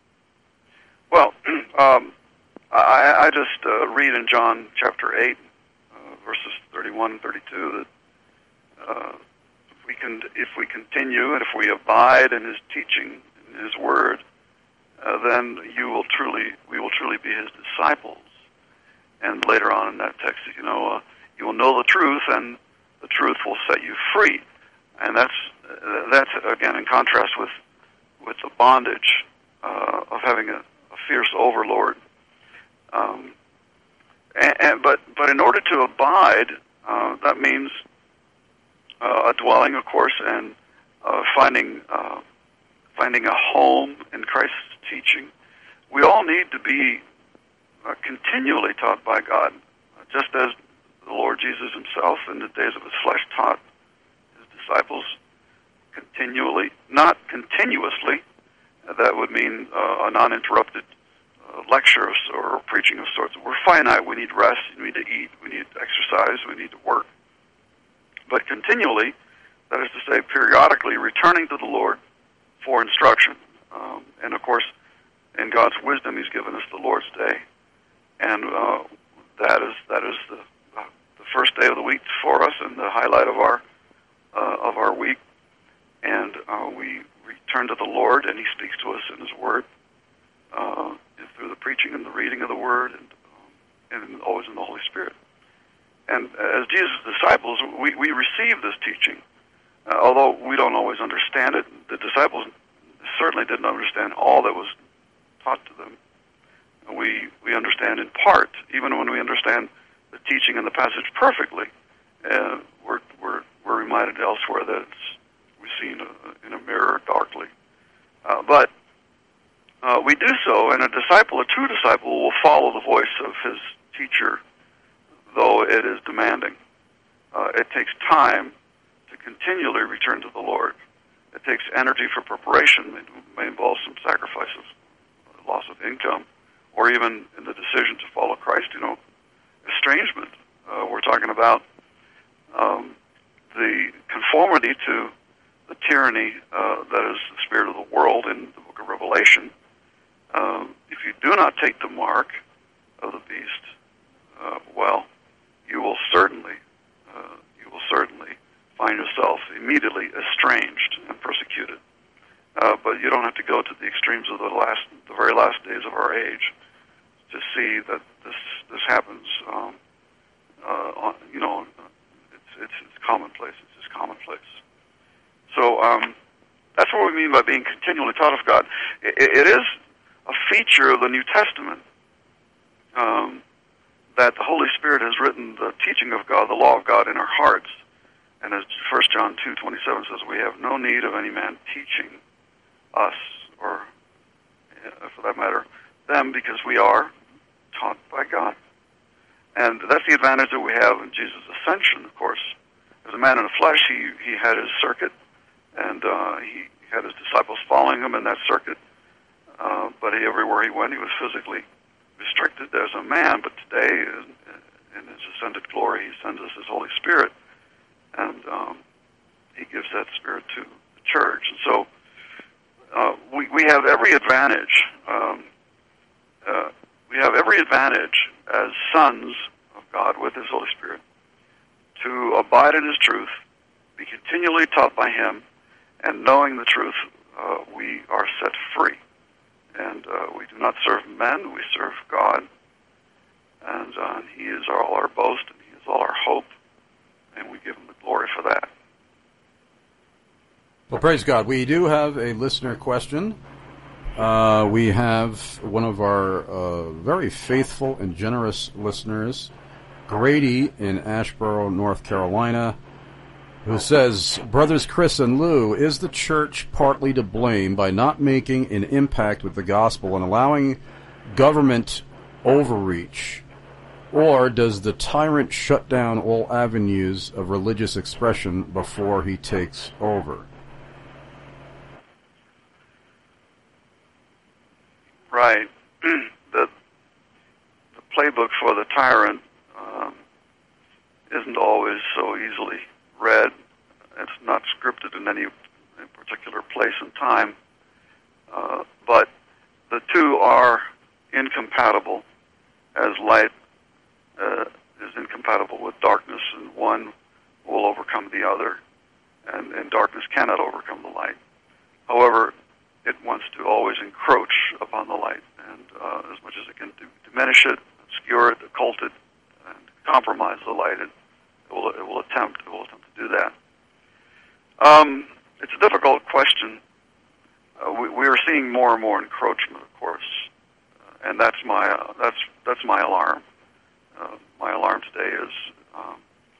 well, um, I, I just uh, read in John chapter eight, uh, verses thirty-one and thirty-two, that uh, if we can, if we continue and if we abide in His teaching, in His word, uh, then you will truly, we will truly be His disciples. And later on in that text, you know, uh, you will know the truth, and the truth will set you free. And that's uh, that's again in contrast with with the bondage uh, of having a, a fierce overlord. Um, and, and, but but in order to abide, uh, that means uh, a dwelling, of course, and uh, finding uh, finding a home in Christ's teaching. We all need to be uh, continually taught by God, just as the Lord Jesus Himself in the days of His flesh taught His disciples continually, not continuously. That would mean uh, a non-interrupted uh, lecture or preaching of sorts. We're finite. We need rest. We need to eat. We need exercise. We need to work. But continually, that is to say, periodically returning to the Lord for instruction. Um, and of course, in God's wisdom, He's given us the Lord's Day, and uh, that is that is the uh, the first day of the week for us, and the highlight of our uh, of our week. And uh, we return to the Lord, and He speaks to us in His Word uh, through the preaching and the reading of the Word, and um, and always in the Holy Spirit. And as Jesus' disciples, we, we receive this teaching, uh, although we don't always understand it. The disciples certainly didn't understand all that was taught to them. We we understand in part, even when we understand the teaching and the passage perfectly. Uh, we're we're we're reminded elsewhere that it's we see in a, in a mirror darkly. Uh, but uh, we do so, and a disciple, a true disciple, will follow the voice of his teacher, though it is demanding. Uh, it takes time to continually return to the Lord. It takes energy for preparation. It may involve some sacrifices, loss of income, or even in the decision to follow Christ, you know, estrangement. Uh, we're talking about um, the conformity to the tyranny uh, that is the spirit of the world in the book of Revelation. Um, if you do not take the mark of the beast, uh, well, you will certainly, uh, you will certainly find yourself immediately estranged and persecuted. Uh, but you don't have to go to the extremes of the last, the very last days of our age, to see that this this happens. Um, uh, on, you know, it's, it's it's commonplace. It's just commonplace. So um, that's what we mean by being continually taught of God. It, it is a feature of the New Testament um, that the Holy Spirit has written the teaching of God, the law of God, in our hearts. And as First John two twenty-seven says, we have no need of any man teaching us, or uh, for that matter, them, because we are taught by God. And that's the advantage that we have in Jesus' ascension, of course. As a man in the flesh, he, he had his circuit, and uh, he had his disciples following him in that circuit. Uh, but he, everywhere he went, he was physically restricted as a man. But today, in, in his ascended glory, he sends us his Holy Spirit, and um, he gives that Spirit to the church. And so uh, we, we have every advantage. Um, uh, we have every advantage as sons of God with His Holy Spirit to abide in His truth, be continually taught by Him, and knowing the truth, uh, we are set free. And uh, we do not serve men, we serve God. And uh, He is all our boast, and He is all our hope, and we give Him the glory for that. Well, praise God. We do have a listener question. Uh, we have one of our uh, very faithful and generous listeners, Grady in Asheboro, North Carolina, who says, Brothers Chris and Lou, is the church partly to blame by not making an impact with the gospel and allowing government overreach? Or does the tyrant shut down all avenues of religious expression before he takes over? Right. the, the playbook for the tyrant um, isn't always so easily read. It's not scripted in any particular place and time. Uh, but the two are incompatible, as light uh, is incompatible with darkness, and one will overcome the other, and, and darkness cannot overcome the light. However, it wants to always encroach upon the light, and uh, as much as it can do, diminish it, obscure it, occult it, and compromise the light, it, it will it will attempt it will attempt to do that. Um, it's a difficult question. Uh, we, we are seeing more and more encroachment, of course, uh, and that's my uh, that's that's my alarm. Uh, my alarm today is, um,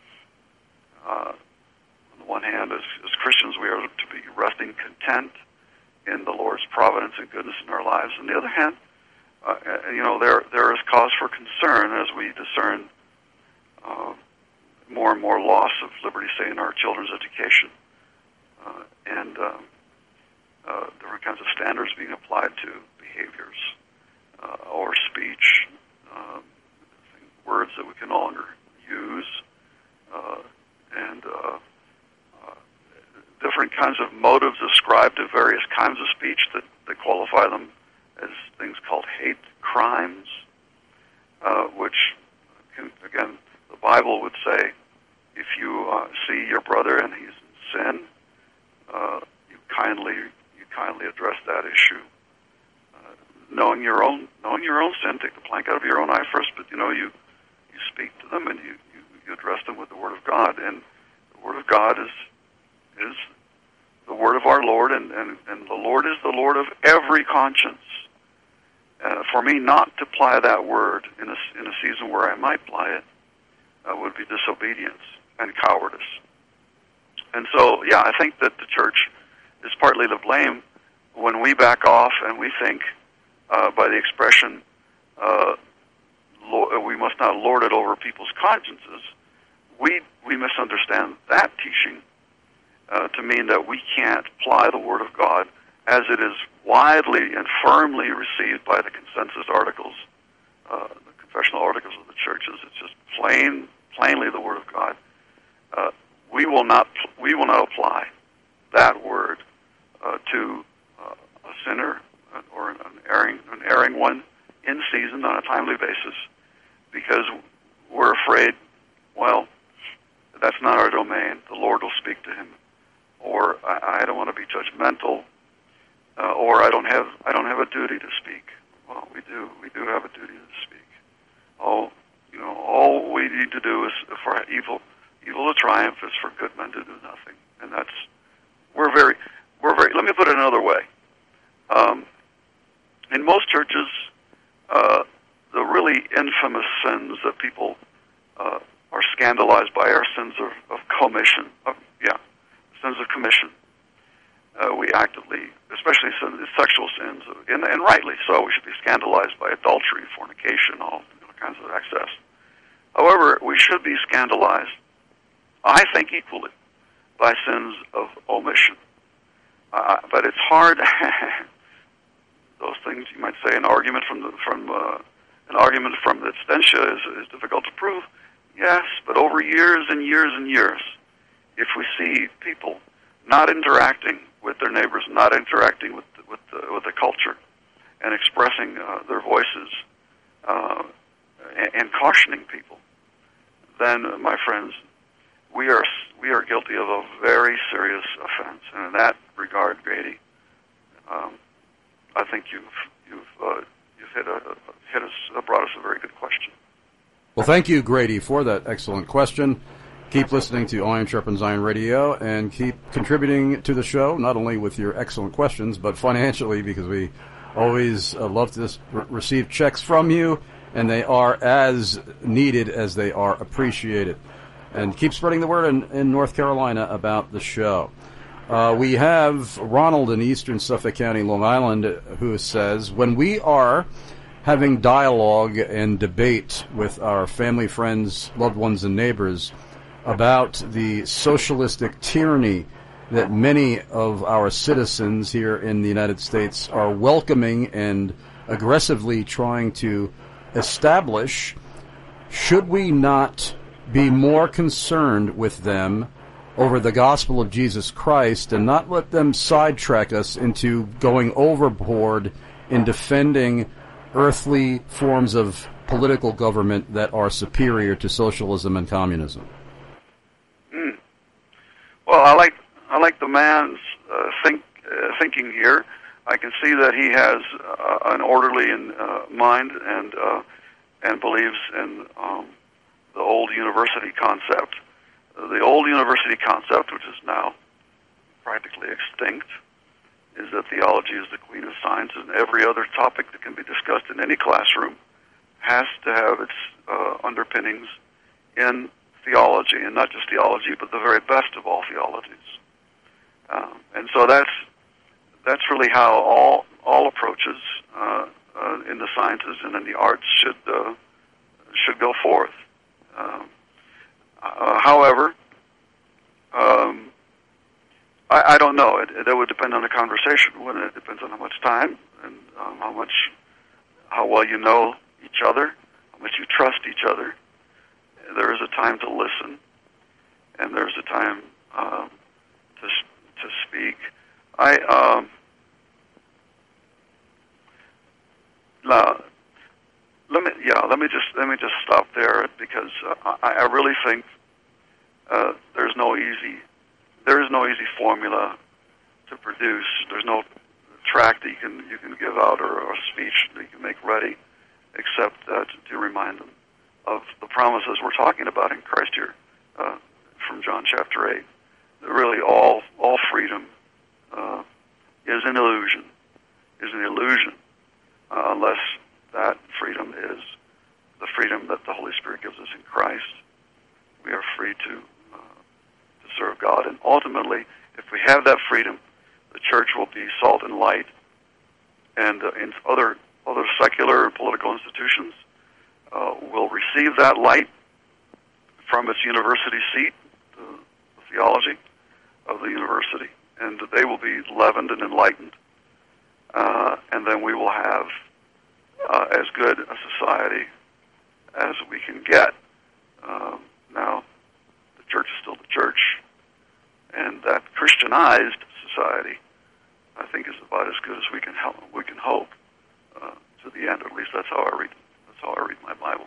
uh, on the one hand, as, as Christians, we are to be resting content in the Lord's providence and goodness in our lives. On the other hand, uh, you know, there there is cause for concern as we discern uh, more and more loss of liberty, say, in our children's education, uh, and um, uh, different kinds of standards being applied to behaviors uh, or speech, uh, words that we can no longer use, uh, and uh, different kinds of motives ascribed to various kinds of speech that, that qualify them as things called hate crimes, uh, which, can, again, the Bible would say, if you uh, see your brother and he's in sin, uh, you kindly you kindly address that issue. Uh, knowing your own knowing your own sin, take the plank out of your own eye first, but you know you you speak to them and you, you, you address them with the Word of God, and the Word of God is is the word of our Lord, and, and, and the Lord is the Lord of every conscience. Uh, for me not to apply that word in a, in a season where I might apply it uh, would be disobedience and cowardice. And so, yeah, I think that the church is partly to blame when we back off and we think uh, by the expression, uh, Lord, we must not lord it over people's consciences. We, we misunderstand that teaching Uh, to mean that we can't apply the Word of God as it is widely and firmly received by the consensus articles, uh, the confessional articles of the churches. It's just plain, plainly the Word of God. Uh, we will not, we will not apply that Word uh, to uh, a sinner or an erring, an erring one in season on a timely basis, because we're afraid, well, that's not our domain. The Lord will speak to him. Or I, I don't want to be judgmental, uh, or I don't have I don't have a duty to speak. Well, we do we do have a duty to speak. Oh, you know, all we need to do is for evil evil to triumph is for good men to do nothing, and that's we're very we're very. Let me put it another way. Um, in most churches, uh, the really infamous sins that people uh, are scandalized by are sins of, of commission. Of, yeah. Sins of commission. Uh, we actively, especially sins, sexual sins, and, and rightly so, we should be scandalized by adultery, fornication, all, all kinds of excess. However, we should be scandalized, I think equally, by sins of omission. Uh, but it's hard. Those things, you might say, an argument from the, from uh, an argument from the abstentia is, is difficult to prove. Yes, but over years and years and years, if we see people not interacting with their neighbors, not interacting with with the, with the culture and expressing uh, their voices uh, and, and cautioning people, then, uh, my friends, we are we are guilty of a very serious offense. And in that regard, Grady, um, I think you've you've uh, you've hit a hit us uh, brought us a very good question. Well, thank you, Grady, for that excellent question. Keep listening to Iron Sharpens Iron Radio and keep contributing to the show, not only with your excellent questions, but financially, because we always uh, love to re- receive checks from you, and they are as needed as they are appreciated. And keep spreading the word in, in North Carolina about the show. Uh, we have Ronald in eastern Suffolk County, Long Island, who says, when we are having dialogue and debate with our family, friends, loved ones, and neighbors about the socialistic tyranny that many of our citizens here in the United States are welcoming and aggressively trying to establish, should we not be more concerned with them over the gospel of Jesus Christ and not let them sidetrack us into going overboard in defending earthly forms of political government that are superior to socialism and communism? Mm. Well, I like I like the man's uh, think uh, thinking here. I can see that he has uh, an orderly in, uh, mind and uh, and believes in um, the old university concept. Uh, the old university concept, which is now practically extinct, is that theology is the queen of science, and every other topic that can be discussed in any classroom has to have its uh, underpinnings in theology, and not just theology, but the very best of all theologies. Um, and so that's that's really how all all approaches uh, uh, in the sciences and in the arts should uh, should go forth. Um, uh, however, um, I, I don't know. It, it, that would depend on the conversation. It depends on how much time and um, how much, how well you know each other, how much you trust each other. There is a time to listen, and there's a time um, to to speak. I um, now, let me yeah let me just let me just stop there, because uh, I, I really think uh, there's no easy there is no easy formula to produce. There's no tract that you can you can give out, or, or a speech that you can make ready, except uh, to, to remind them of the promises we're talking about in Christ here, uh, from John chapter eight. That really all all freedom uh, is an illusion, is an illusion, uh, unless that freedom is the freedom that the Holy Spirit gives us in Christ. We are free to uh, to serve God, and ultimately, if we have that freedom, the church will be salt and light, and uh, in other other secular and political institutions uh, will receive that light from its university seat, the, the theology of the university, and they will be leavened and enlightened, uh, and then we will have uh, as good a society as we can get. Um, now, the church is still the church, and that Christianized society, I think, is about as good as we can help, we can hope uh, to the end. At least that's how I read. That's how I read my Bible.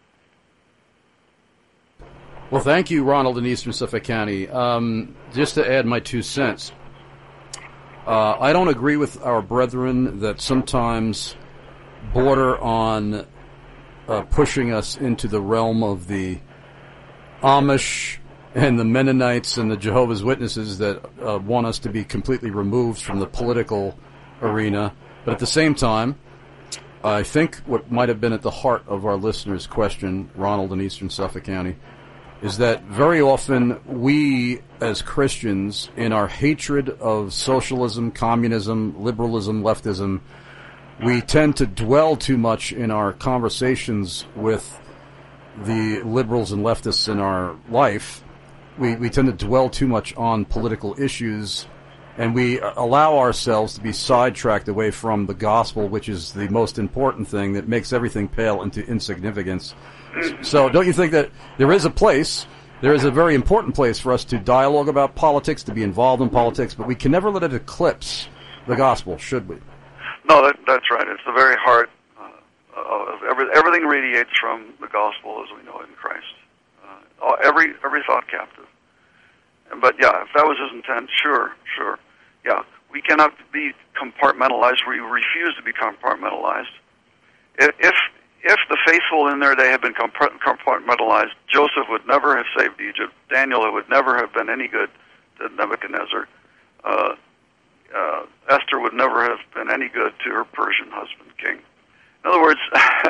Well, thank you, Ronald in eastern Suffolk County. Um, just to add my two cents, uh, I don't agree with our brethren that sometimes border on uh, pushing us into the realm of the Amish and the Mennonites and the Jehovah's Witnesses that uh, want us to be completely removed from the political arena. But at the same time, I think what might have been at the heart of our listener's question, Ronald in eastern Suffolk County, is that very often we, as Christians, in our hatred of socialism, communism, liberalism, leftism, we tend to dwell too much in our conversations with the liberals and leftists in our life. We, we tend to dwell too much on political issues, and we allow ourselves to be sidetracked away from the gospel, which is the most important thing that makes everything pale into insignificance. So don't you think that there is a place, there is a very important place for us to dialogue about politics, to be involved in politics, but we can never let it eclipse the gospel, should we? No, that, that's right. It's the very heart uh, of every, everything radiates from the gospel as we know it in Christ. Uh, every every thought captive. But yeah, if that was his intent, sure, sure. Yeah, we cannot be compartmentalized. We refuse to be compartmentalized. If if, if the faithful in their day had been compartmentalized, Joseph would never have saved Egypt. Daniel would never have been any good to Nebuchadnezzar. Uh, uh, Esther would never have been any good to her Persian husband, king. In other words,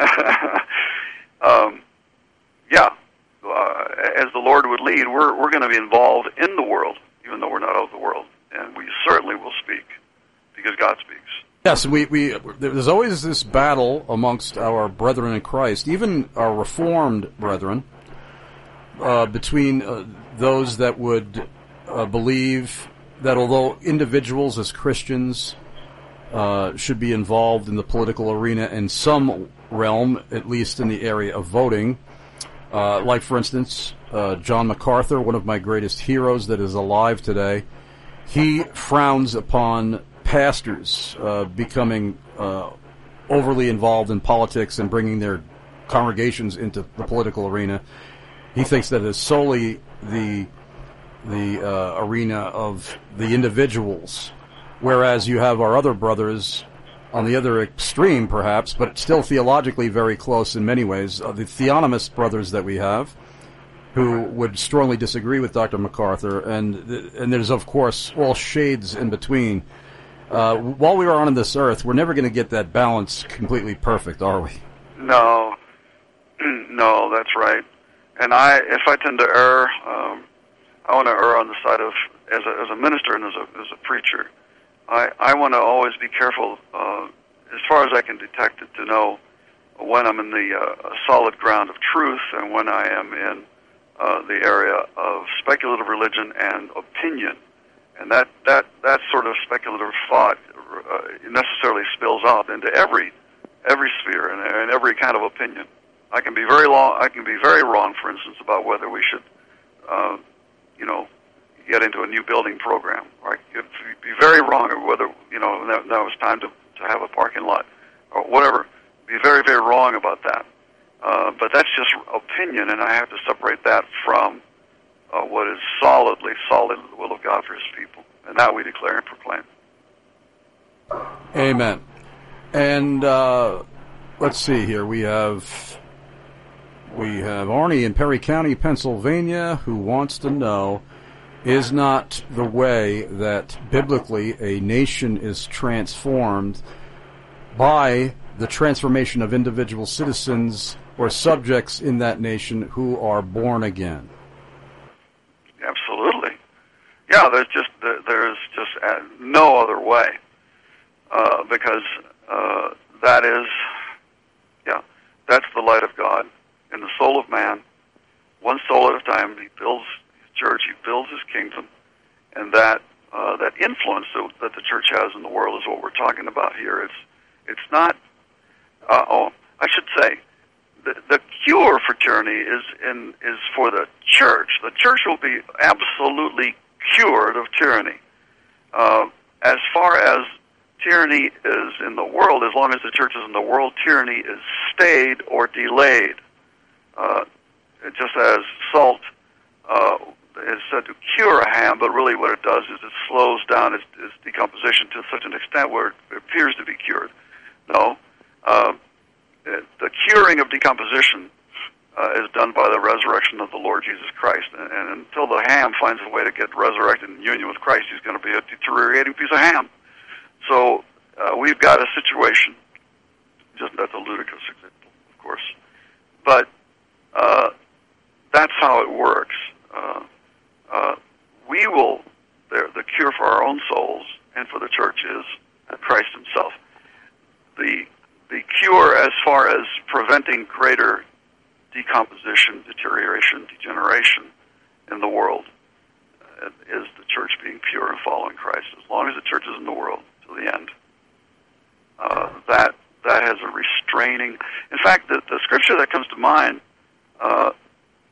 um, yeah, uh, as the Lord would lead, we're we're going to be involved in the world, even though we're not of the world, and we certainly will speak because God speaks. Yes, we, we there's always this battle amongst our brethren in Christ, even our Reformed brethren, uh, between uh, those that would uh, believe that although individuals as Christians uh, should be involved in the political arena in some realm, at least in the area of voting, uh, like, for instance, uh, John MacArthur, one of my greatest heroes that is alive today, he frowns upon pastors uh, becoming uh, overly involved in politics and bringing their congregations into the political arena. He thinks that it's solely the the uh, arena of the individuals, whereas you have our other brothers on the other extreme, perhaps, but still theologically very close in many ways. Uh, the theonomist brothers that we have, who would strongly disagree with Doctor MacArthur, and and there's of course all shades in between. Uh, while we are on this earth, we're never going to get that balance completely perfect, are we? No, no, that's right. And I, if I tend to err, um, I want to err on the side of, as a, as a minister and as a, as a preacher, I, I want to always be careful, uh, as far as I can detect it, to know when I'm in the uh, solid ground of truth and when I am in uh, the area of speculative religion and opinion. And that, that, that sort of speculative thought uh, necessarily spills out into every every sphere and, and every kind of opinion. I can be very long. I can be very wrong, for instance, about whether we should, uh, you know, get into a new building program. Or I could be very wrong about whether, you know, that, that was time to, to have a parking lot or whatever. Be very, very wrong about that. Uh, but that's just opinion, and I have to separate that from uh, what is solidly, solid the will of God for His people, and that we declare and proclaim. Amen. And uh, let's see here. We have we have Arnie in Perry County, Pennsylvania, who wants to know: is not the way that biblically a nation is transformed by the transformation of individual citizens or subjects in that nation who are born again? Absolutely. Yeah, there's just there's just no other way, uh, because uh, that is, yeah, that's the light of God in the soul of man. One soul at a time, He builds His church, He builds His kingdom, and that uh, that influence that the church has in the world is what we're talking about here. It's it's not. Uh, oh, I should say, the, the cure for tyranny is in is for the church. The church will be absolutely cured of tyranny. Uh, as far as tyranny is in the world, as long as the church is in the world, tyranny is stayed or delayed. Uh, just as salt uh, is said to cure a ham, but really what it does is it slows down its, its decomposition to such an extent where it appears to be cured. No. Uh, the curing of decomposition uh, is done by the resurrection of the Lord Jesus Christ. And, and until the ham finds a way to get resurrected in union with Christ, he's going to be a deteriorating piece of ham. So uh, we've got a situation, just that's a ludicrous example, of course, but uh, that's how it works. Uh, uh, we will, the, the cure for our own souls and for the church is Christ Himself. The the cure as far as preventing greater decomposition, deterioration, degeneration in the world uh, is the church being pure and following Christ. As long as the church is in the world to the end, uh, that that has a restraining. In fact, the, the scripture that comes to mind uh,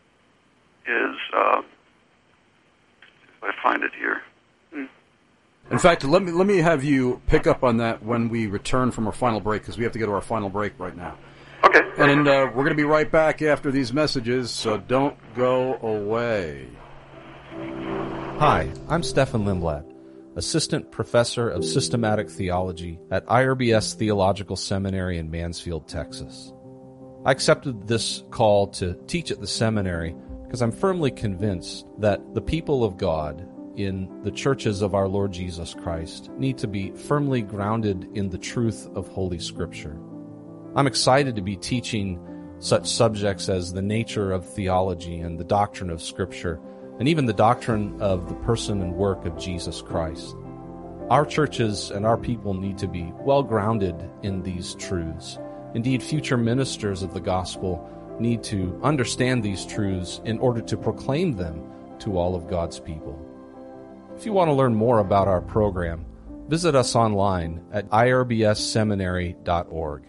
is, uh, if I find it here. Hmm. In fact, let me let me have you pick up on that when we return from our final break, because we have to go to our final break right now. Okay. And uh, we're going to be right back after these messages, so don't go away. Hi, I'm Stefan Lindblad, Assistant Professor of Systematic Theology at I R B S Theological Seminary in Mansfield, Texas. I accepted this call to teach at the seminary because I'm firmly convinced that the people of God in the churches of our Lord Jesus Christ need to be firmly grounded in the truth of Holy Scripture. I'm excited to be teaching such subjects as the nature of theology and the doctrine of Scripture, and even the doctrine of the person and work of Jesus Christ. Our churches and our people need to be well grounded in these truths. Indeed, future ministers of the gospel need to understand these truths in order to proclaim them to all of God's people. If you want to learn more about our program, visit us online at I R B S seminary dot org.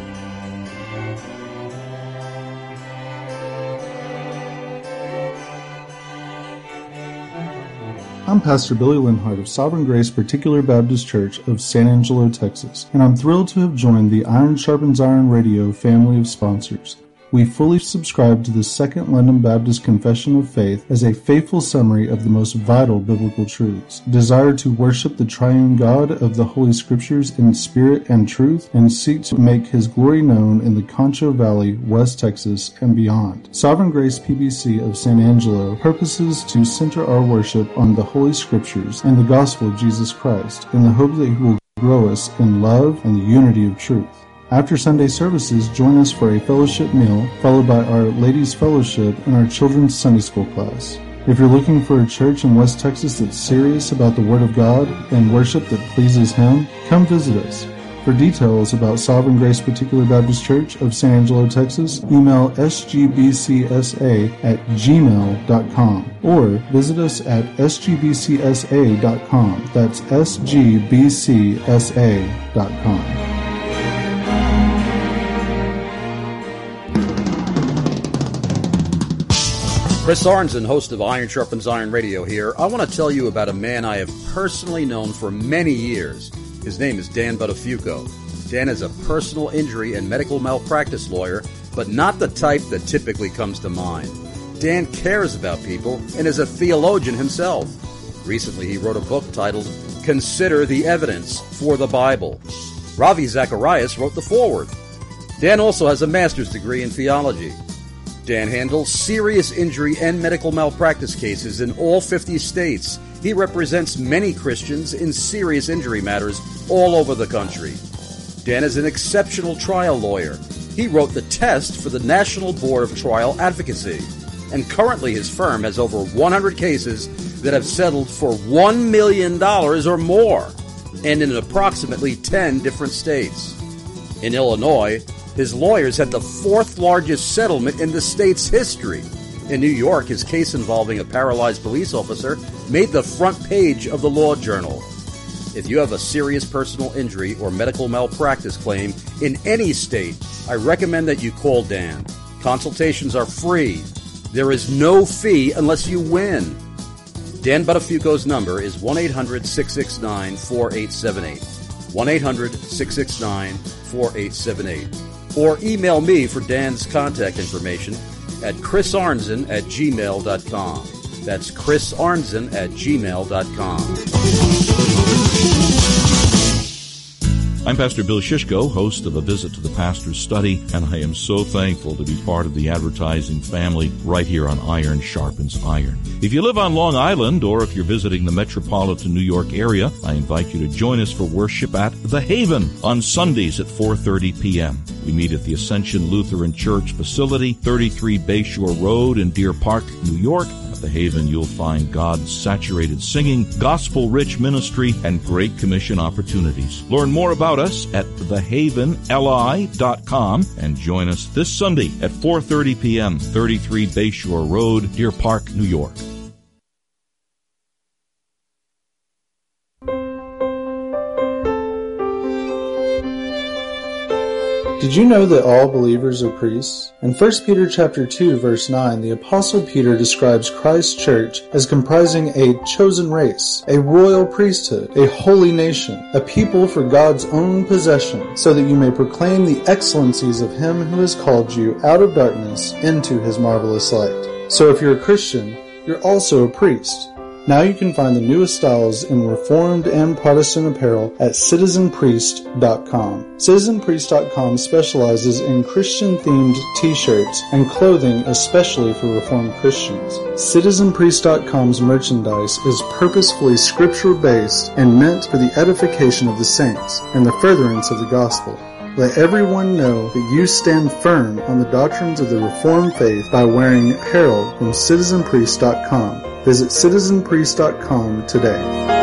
I'm Pastor Billy Linhart of Sovereign Grace Particular Baptist Church of San Angelo, Texas, and I'm thrilled to have joined the Iron Sharpens Iron Radio family of sponsors. We fully subscribe to the Second London Baptist Confession of Faith as a faithful summary of the most vital biblical truths, desire to worship the triune God of the Holy Scriptures in spirit and truth, and seek to make His glory known in the Concho Valley, West Texas, and beyond. Sovereign Grace P B C of San Angelo purposes to center our worship on the Holy Scriptures and the gospel of Jesus Christ in the hope that He will grow us in love and the unity of truth. After Sunday services, join us for a fellowship meal, followed by our Ladies' Fellowship and our Children's Sunday School class. If you're looking for a church in West Texas that's serious about the Word of God and worship that pleases Him, come visit us. For details about Sovereign Grace Particular Baptist Church of San Angelo, Texas, email s g b c s a at gmail dot com or visit us at s g b c s a dot com. That's s g b c s a dot com. Chris Arnzen, host of Iron Sharpens Iron Radio here. I want to tell you about a man I have personally known for many years. His name is Dan Buttafuoco. Dan is a personal injury and medical malpractice lawyer, but not the type that typically comes to mind. Dan cares about people and is a theologian himself. Recently, he wrote a book titled Consider the Evidence for the Bible. Ravi Zacharias wrote the foreword. Dan also has a master's degree in theology. Dan handles serious injury and medical malpractice cases in all fifty states. He represents many Christians in serious injury matters all over the country. Dan is an exceptional trial lawyer. He wrote the test for the National Board of Trial Advocacy. And currently his firm has over one hundred cases that have settled for one million dollars or more, and in approximately ten different states. In Illinois, his lawyers had the fourth largest settlement in the state's history. In New York, his case involving a paralyzed police officer made the front page of the Law Journal. If you have a serious personal injury or medical malpractice claim in any state, I recommend that you call Dan. Consultations are free. There is no fee unless you win. Dan Buttafuoco's number is one eight hundred six six nine four eight seven eight. one eight hundred six six nine four eight seven eight. Or email me for Dan's contact information at chris arnzen at gmail dot com. That's chris arnzen at gmail dot com. I'm Pastor Bill Shishko, host of A Visit to the Pastor's Study, and I am so thankful to be part of the advertising family right here on Iron Sharpens Iron. If you live on Long Island or if you're visiting the metropolitan New York area, I invite you to join us for worship at The Haven on Sundays at four thirty p.m. We meet at the Ascension Lutheran Church facility, thirty-three Bayshore Road in Deer Park, New York. At The Haven, you'll find God-saturated singing, gospel-rich ministry, and Great Commission opportunities. Learn more about us at the haven l i dot com and join us this Sunday at four thirty p.m., thirty-three Bayshore Road, Deer Park, New York. Did you know that all believers are priests? In First Peter chapter two, verse nine, the Apostle Peter describes Christ's church as comprising a chosen race, a royal priesthood, a holy nation, a people for God's own possession, so that you may proclaim the excellencies of Him who has called you out of darkness into His marvelous light. So if you're a Christian, you're also a priest. Now you can find the newest styles in Reformed and Protestant apparel at citizen priest dot com. citizen priest dot com specializes in Christian-themed t-shirts and clothing especially for Reformed Christians. citizen priest dot com's merchandise is purposefully scripture-based and meant for the edification of the saints and the furtherance of the gospel. Let everyone know that you stand firm on the doctrines of the Reformed faith by wearing apparel from citizen priest dot com. Visit citizen priest dot com today.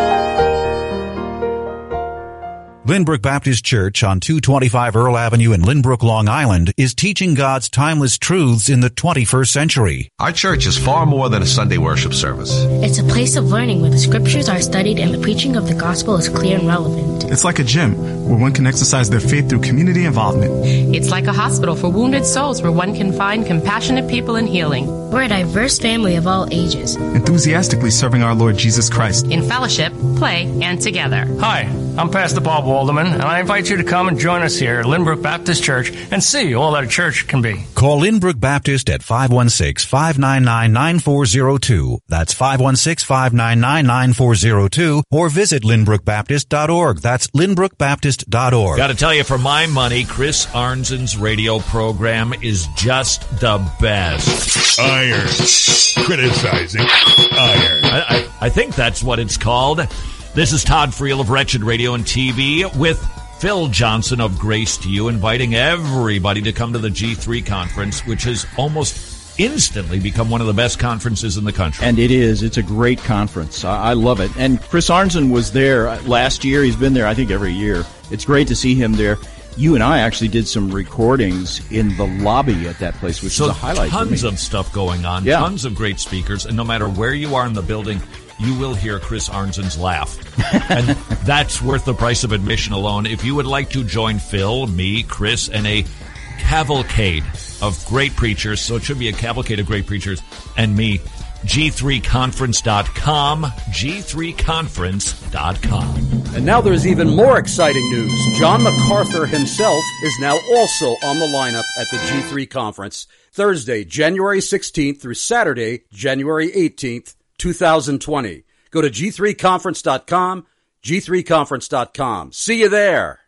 Lynbrook Baptist Church on two twenty-five Earl Avenue in Lynbrook, Long Island is teaching God's timeless truths in the twenty-first century. Our church is far more than a Sunday worship service. It's a place of learning where the scriptures are studied and the preaching of the gospel is clear and relevant. It's like a gym where one can exercise their faith through community involvement. It's like a hospital for wounded souls where one can find compassionate people in healing. We're a diverse family of all ages, enthusiastically serving our Lord Jesus Christ in fellowship, play, and together. Hi, I'm Pastor Bob Walderman, and I invite you to come and join us here at Lynbrook Baptist Church and see all that a church can be. Call Lynbrook Baptist at five one six, five nine nine, nine four zero two. That's five one six, five nine nine, nine four zero two, or visit lynbrook baptist dot org. That's lynbrook baptist dot org. Got to tell you, for my money, Chris Arnzen's radio program is just the best. Iron. Criticizing iron. I, I, I think that's what it's called. This is Todd Friel of Wretched Radio and T V with Phil Johnson of Grace to You, inviting everybody to come to the G three conference, which has almost instantly become one of the best conferences in the country. And it is. It's a great conference. I, I love it. And Chris Arnzen was there last year. He's been there, I think, every year. It's great to see him there. You and I actually did some recordings in the lobby at that place, which so is a highlight for me. Tons of stuff going on, yeah. Tons of great speakers, and no matter where you are in the building, you will hear Chris Arnzen's laugh. And that's worth the price of admission alone. If you would like to join Phil, me, Chris, and a cavalcade of great preachers, so it should be a cavalcade of great preachers, and me, G three conference dot com, G three conference dot com. And now there's even more exciting news. John MacArthur himself is now also on the lineup at the G three conference, Thursday, January sixteenth through Saturday, January eighteenth, twenty twenty. Go to G three conference dot com, G three conference dot com. See you there.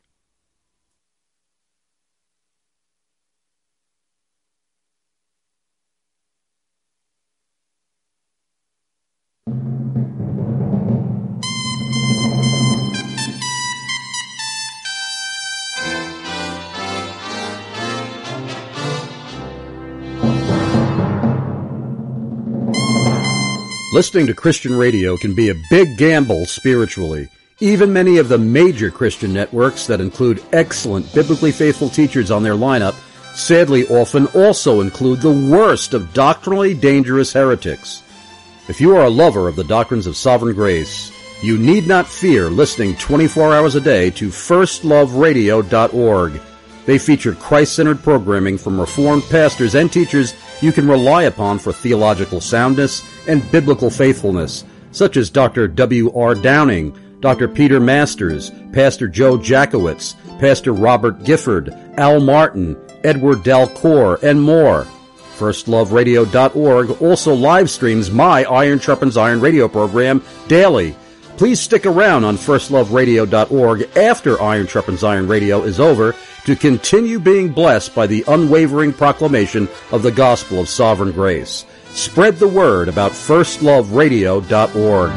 Listening to Christian radio can be a big gamble spiritually. Even many of the major Christian networks that include excellent biblically faithful teachers on their lineup sadly often also include the worst of doctrinally dangerous heretics. If you are a lover of the doctrines of sovereign grace, you need not fear listening twenty-four hours a day to first love radio dot org. They feature Christ-centered programming from Reformed pastors and teachers you can rely upon for theological soundness and biblical faithfulness, such as Doctor W R Downing, Doctor Peter Masters, Pastor Joe Jackowitz, Pastor Robert Gifford, Al Martin, Edward Dalcour, and more. first love radio dot org also live streams my Iron Sharpens Iron radio program daily. Please stick around on first love radio dot org after Iron Sharpens Iron Radio is over to continue being blessed by the unwavering proclamation of the gospel of sovereign grace. Spread the word about first love radio dot org.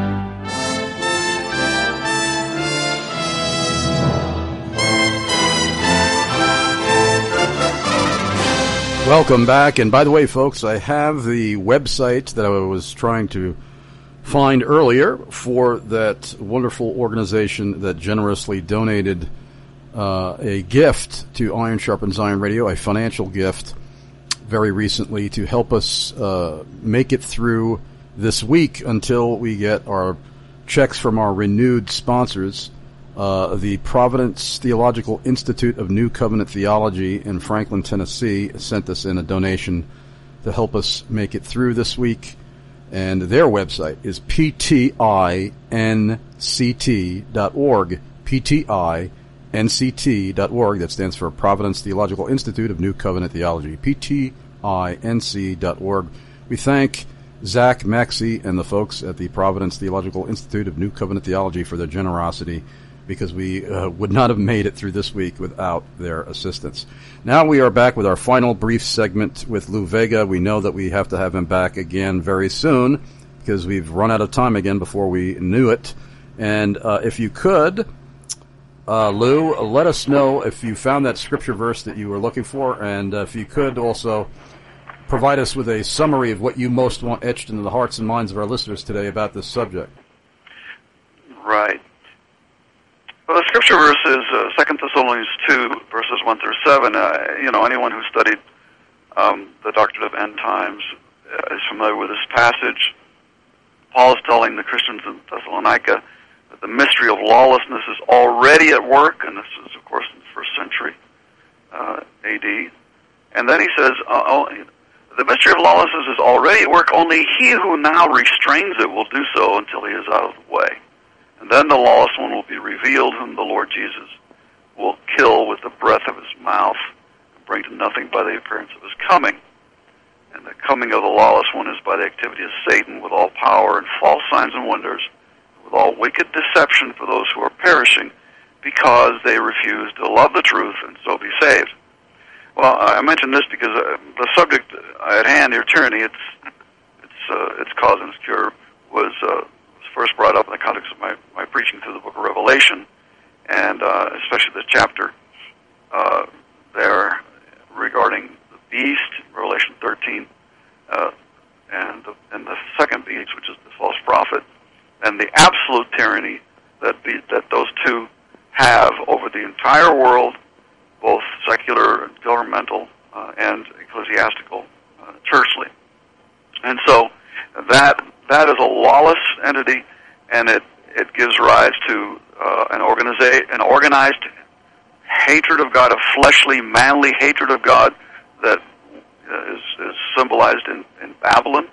Welcome back. And by the way, folks, I have the website that I was trying to find earlier for that wonderful organization that generously donated uh, a gift to Iron Sharpens Iron Radio, a financial gift, very recently to help us uh, make it through this week until we get our checks from our renewed sponsors. Uh, the Providence Theological Institute of New Covenant Theology in Franklin, Tennessee, sent us in a donation to help us make it through this week. And their website is P T I N C T dot org. P T I N C T dot org. That stands for Providence Theological Institute of New Covenant Theology. P T I N C dot org. We thank Zach Maxey and the folks at the Providence Theological Institute of New Covenant Theology for their generosity, because we uh, would not have made it through this week without their assistance. Now we are back with our final brief segment with Lou Vega. We know that we have to have him back again very soon because we've run out of time again before we knew it. And uh, if you could, uh, Lou, let us know if you found that scripture verse that you were looking for, and uh, if you could also provide us with a summary of what you most want etched into the hearts and minds of our listeners today about this subject. Right. Well, the scripture verse is uh, Second Thessalonians two, verses one through seven. Uh, you know, anyone who studied um, the doctrine of end times uh, is familiar with this passage. Paul is telling the Christians in Thessalonica that the mystery of lawlessness is already at work, and this is, of course, in the first century uh, A D. And then he says, uh, oh, the mystery of lawlessness is already at work, only he who now restrains it will do so until he is out of the way. And then the lawless one will be revealed, whom the Lord Jesus will kill with the breath of his mouth and bring to nothing by the appearance of his coming. And the coming of the lawless one is by the activity of Satan with all power and false signs and wonders, with all wicked deception for those who are perishing, because they refuse to love the truth and so be saved. Well, I mention this because uh, the subject at hand here, tyranny, its its uh, its cause and its cure, was uh, first brought up in the context of my, my preaching through the book of Revelation, and uh, especially the chapter uh, there regarding the beast, Revelation thirteen, uh, and, the, and the second beast, which is the false prophet, and the absolute tyranny that be, that those two have over the entire world, both secular and governmental uh, and ecclesiastical, uh, churchly. And so that that is a lawless entity, and it, it gives rise to uh, an, organiza- an organized hatred of God, a fleshly, manly hatred of God that is, is symbolized in, in Babylon.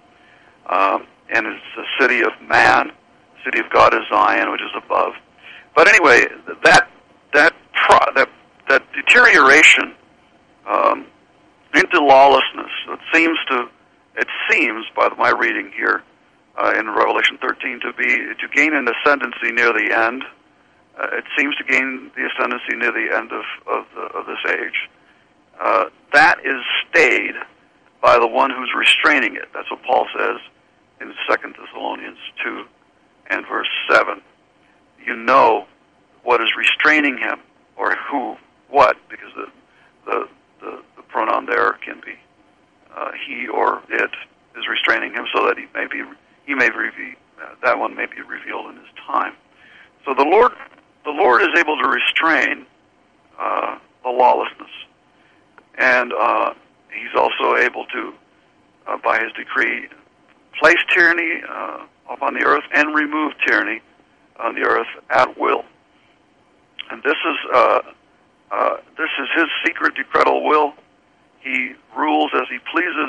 Um, and it's the city of man, the city of God is Zion, which is above. But anyway, that that pro- that, that deterioration um, into lawlessness, it seems to It seems, by my reading here uh, in Revelation thirteen, to be to gain an ascendancy near the end. Uh, it seems to gain the ascendancy near the end of of, the, of this age. Uh, that is stayed by the one who's restraining it. That's what Paul says in Second Thessalonians two and verse seven. You know what is restraining him, or who, what, because the the the, the pronoun there can be Uh, he or it is restraining him, so that he may be he may be uh, that one may be revealed in his time. So the Lord the Lord is able to restrain uh, the lawlessness, and uh, He's also able to, uh, by His decree, place tyranny uh, upon the earth and remove tyranny on the earth at will. And this is uh, uh, this is His secret decretal will. He rules as He pleases.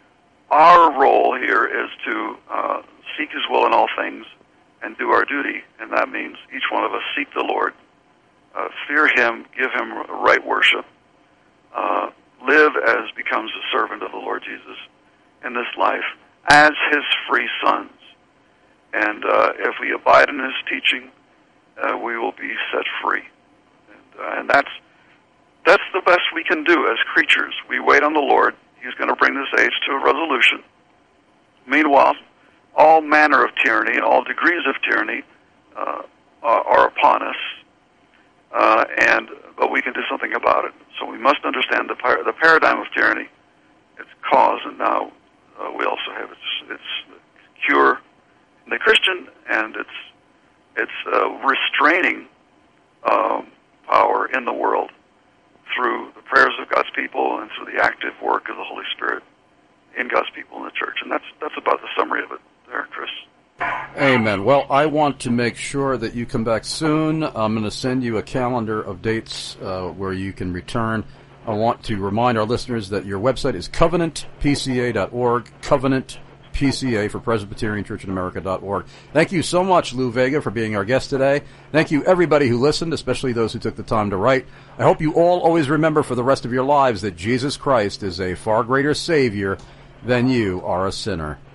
Our role here is to uh, seek His will in all things and do our duty, and that means each one of us seek the Lord, uh, fear Him, give Him right worship, uh, live as becomes a servant of the Lord Jesus in this life as His free sons. And uh, if we abide in His teaching, uh, we will be set free. And, uh, and that's That's the best we can do as creatures. We wait on the Lord. He's going to bring this age to a resolution. Meanwhile, all manner of tyranny and all degrees of tyranny uh, are upon us, uh, and but we can do something about it. So we must understand the, par- the paradigm of tyranny, its cause, and now uh, we also have its, its cure in the Christian, and its its uh, restraining um, power in the world, through the prayers of God's people and through the active work of the Holy Spirit in God's people in the church. And that's that's about the summary of it there, Chris. Amen. Well, I want to make sure that you come back soon. I'm going to send you a calendar of dates uh, where you can return. I want to remind our listeners that your website is covenant p c a dot org, covenant P C A for Presbyterian Church in America dot org. Thank you so much, Lou Vega, for being our guest today. Thank you, everybody who listened, especially those who took the time to write. I hope you all always remember for the rest of your lives that Jesus Christ is a far greater Savior than you are a sinner.